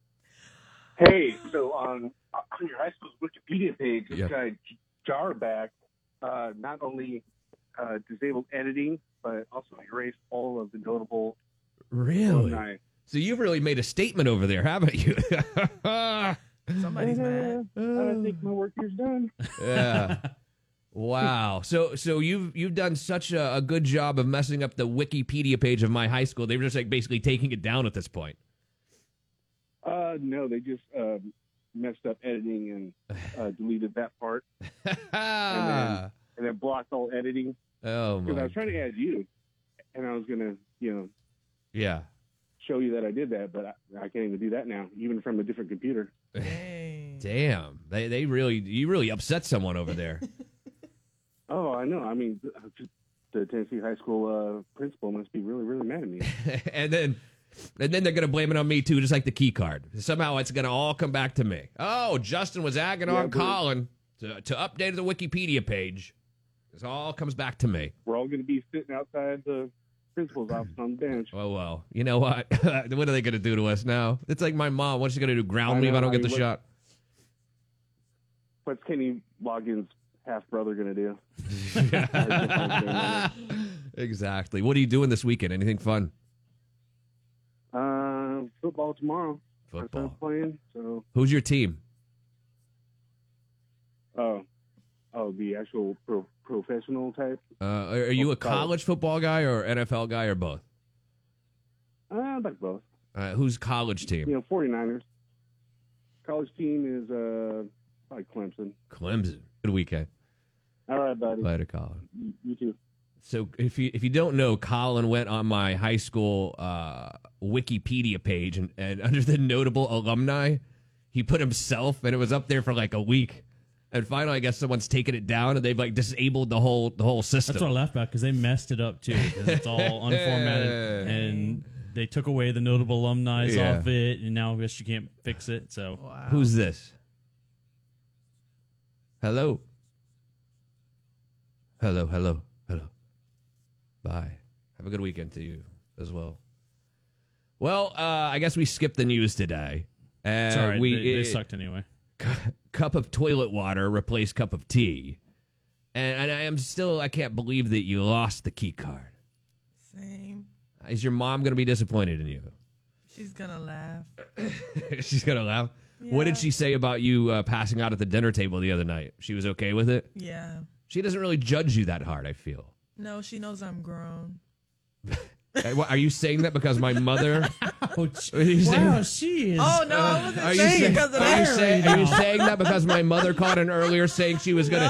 Hey, so on your high school's Wikipedia page, this guy Jarback not only disabled editing, but also erased all of the notable Really? alumni. So you've really made a statement over there, haven't you? Somebody's mad. I think my work here's done. Yeah. Wow. So you've done such a good job of messing up the Wikipedia page of my high school. They were just like basically taking it down at this point. No, they just messed up editing and deleted that part, and then blocked all editing. Oh Because I my. was trying to add you, and I was gonna, Yeah. show you that I did that, but I can't even do that now, even from a different computer. Damn. You really upset someone over there. Oh, I know. I mean, the Tennessee high school principal must be really, really mad at me. and then they're going to blame it on me, too, just like the key card. Somehow it's going to all come back to me. Oh, Justin was agging on Colin to update the Wikipedia page. This all comes back to me. We're all going to be sitting outside the principal's office on the bench. Oh, well. You know what? What are they going to do to us now? It's like my mom. What's she going to do, ground me if I don't get the shot? What's Kenny Loggins' half-brother going to do? Exactly. What are you doing this weekend? Anything fun? Football tomorrow. Football. My son's playing, so. Who's your team? The actual professional type. Are you a college football guy or NFL guy or both? I like both. Who's college team? 49ers. College team is probably Clemson. Clemson. Good weekend. All right, buddy. Later, Colin. You too. So if you don't know, Colin went on my high school Wikipedia page and under the notable alumni, he put himself, and it was up there for like a week. And finally, I guess someone's taken it down, and they've like disabled the whole system. That's what I laughed about, because they messed it up too, because it's all unformatted, and they took away the notable alumni off it, and now I guess you can't fix it. So Who's this? Hello. Hello. Bye. Have a good weekend to you as well. Well, I guess we skipped the news today. It's all right. They sucked anyway. Cup of toilet water replaced cup of tea. And I can't believe that you lost the key card. Same. Is your mom going to be disappointed in you? She's gonna laugh. She's going to laugh? Yeah. What did she say about you passing out at the dinner table the other night? She was okay with it? Yeah. She doesn't really judge you that hard, I feel. No, she knows I'm grown. Are you saying that because my mother? Wow, she is. Oh no, I wasn't saying because of that. Are you saying that because my mother caught in earlier saying she was gonna? No.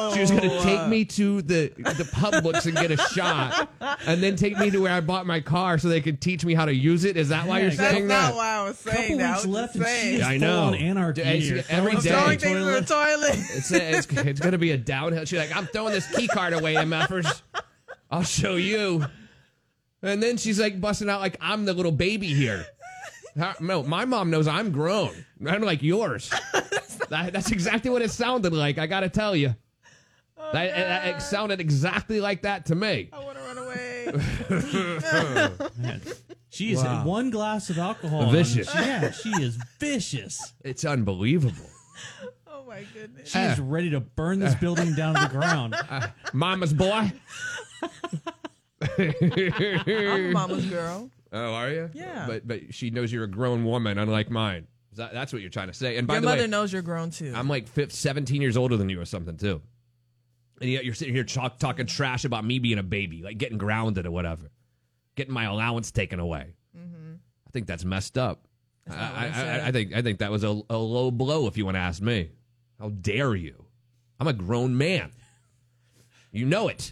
She was going to take me to the Publix and get a shot, and then take me to where I bought my car so they could teach me how to use it. Is that why you're saying that? That's not why I was saying that. Couple weeks left, and she's I know. full on anarchy here. Every day. Throwing things in the toilet. It's going to be a downhill. She's like, I'm throwing this key card away, MFers. I'll show you. And then she's like busting out like I'm the little baby here. No, my mom knows I'm grown. I'm like yours. That's exactly what it sounded like. I got to tell you. It sounded exactly like that to me. I want to run away. Man, she is at one glass of alcohol. Vicious. She is vicious. It's unbelievable. Oh, my goodness. She is ready to burn this building down to the ground. Mama's boy. I'm a mama's girl. Oh, are you? Yeah. But she knows you're a grown woman, unlike mine. That's what you're trying to say. And by Your the way, mother knows you're grown, too. I'm like 17 years older than you or something, too. And yet you're sitting here talking trash about me being a baby, like getting grounded or whatever, getting my allowance taken away. Mm-hmm. I think that's messed up. I think that was a low blow, if you want to ask me. How dare you? I'm a grown man. You know it.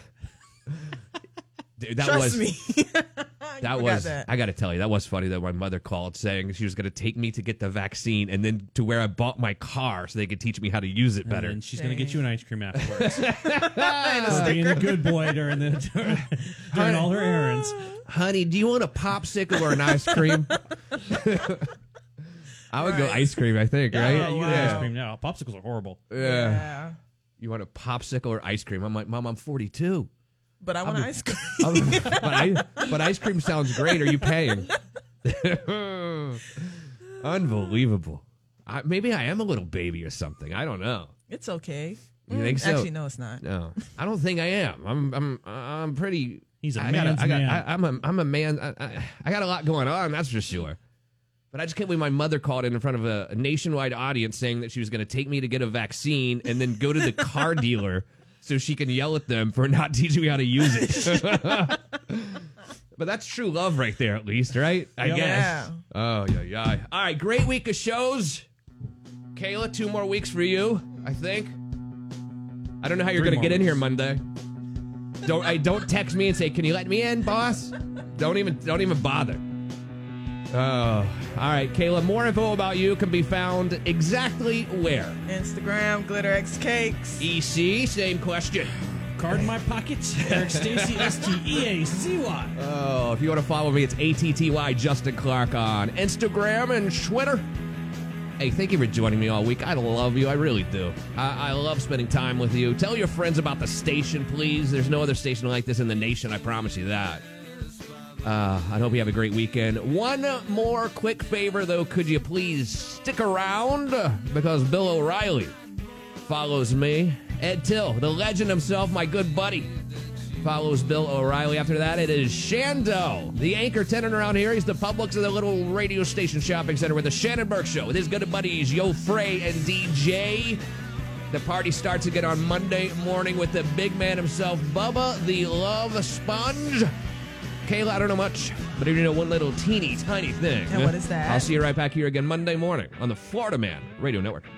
Dude, Trust me. That was, I got to tell you, that was funny that my mother called saying she was going to take me to get the vaccine and then to where I bought my car so they could teach me how to use it better. And she's going to get you an ice cream afterwards. Being a good boy during all her errands. Honey, do you want a popsicle or an ice cream? I would go ice cream, I think, right? Yeah, you get ice cream now. Popsicles are horrible. Yeah. You want a popsicle or ice cream? I'm like, Mom, I'm 42. But I want ice cream. But ice cream sounds great. Are you paying? Unbelievable. Maybe I am a little baby or something. I don't know. It's okay. You think so? Actually, no, it's not. No, I don't think I am. I'm pretty. He's a man's man. I'm a man. I got a lot going on. That's for sure. But I just can't believe my mother called in front of a nationwide audience saying that she was going to take me to get a vaccine and then go to the car dealer so she can yell at them for not teaching me how to use it. But that's true love right there, at least, right? I guess. Yeah. Oh, yeah. All right, great week of shows. Kayla, 2 more weeks for you, I think. I don't know how you're going to get in here Monday. Don't text me and say, "Can you let me in, boss?" Don't even bother. Oh, all right, Kayla. More info about you can be found exactly where? Instagram, GlitterXCakes. EC, same question. Card in my pocket. Eric Stacy, STEACY. Oh, if you want to follow me, it's ATTY Justin Clark on Instagram and Twitter. Hey, thank you for joining me all week. I love you. I really do. I love spending time with you. Tell your friends about the station, please. There's no other station like this in the nation. I promise you that. I hope you have a great weekend. One more quick favor, though. Could you please stick around? Because Bill O'Reilly follows me. Ed Till, the legend himself, my good buddy, follows Bill O'Reilly. After that, it is Shando, the anchor tenant around here. He's the Publix of the little radio station shopping center with the Shannon Burke Show with his good buddies Yo Frey and DJ. The party starts again on Monday morning with the big man himself, Bubba the Love Sponge. Kayla, I don't know much, but you know one little teeny tiny thing. And what is that? I'll see you right back here again Monday morning on the Florida Man Radio Network.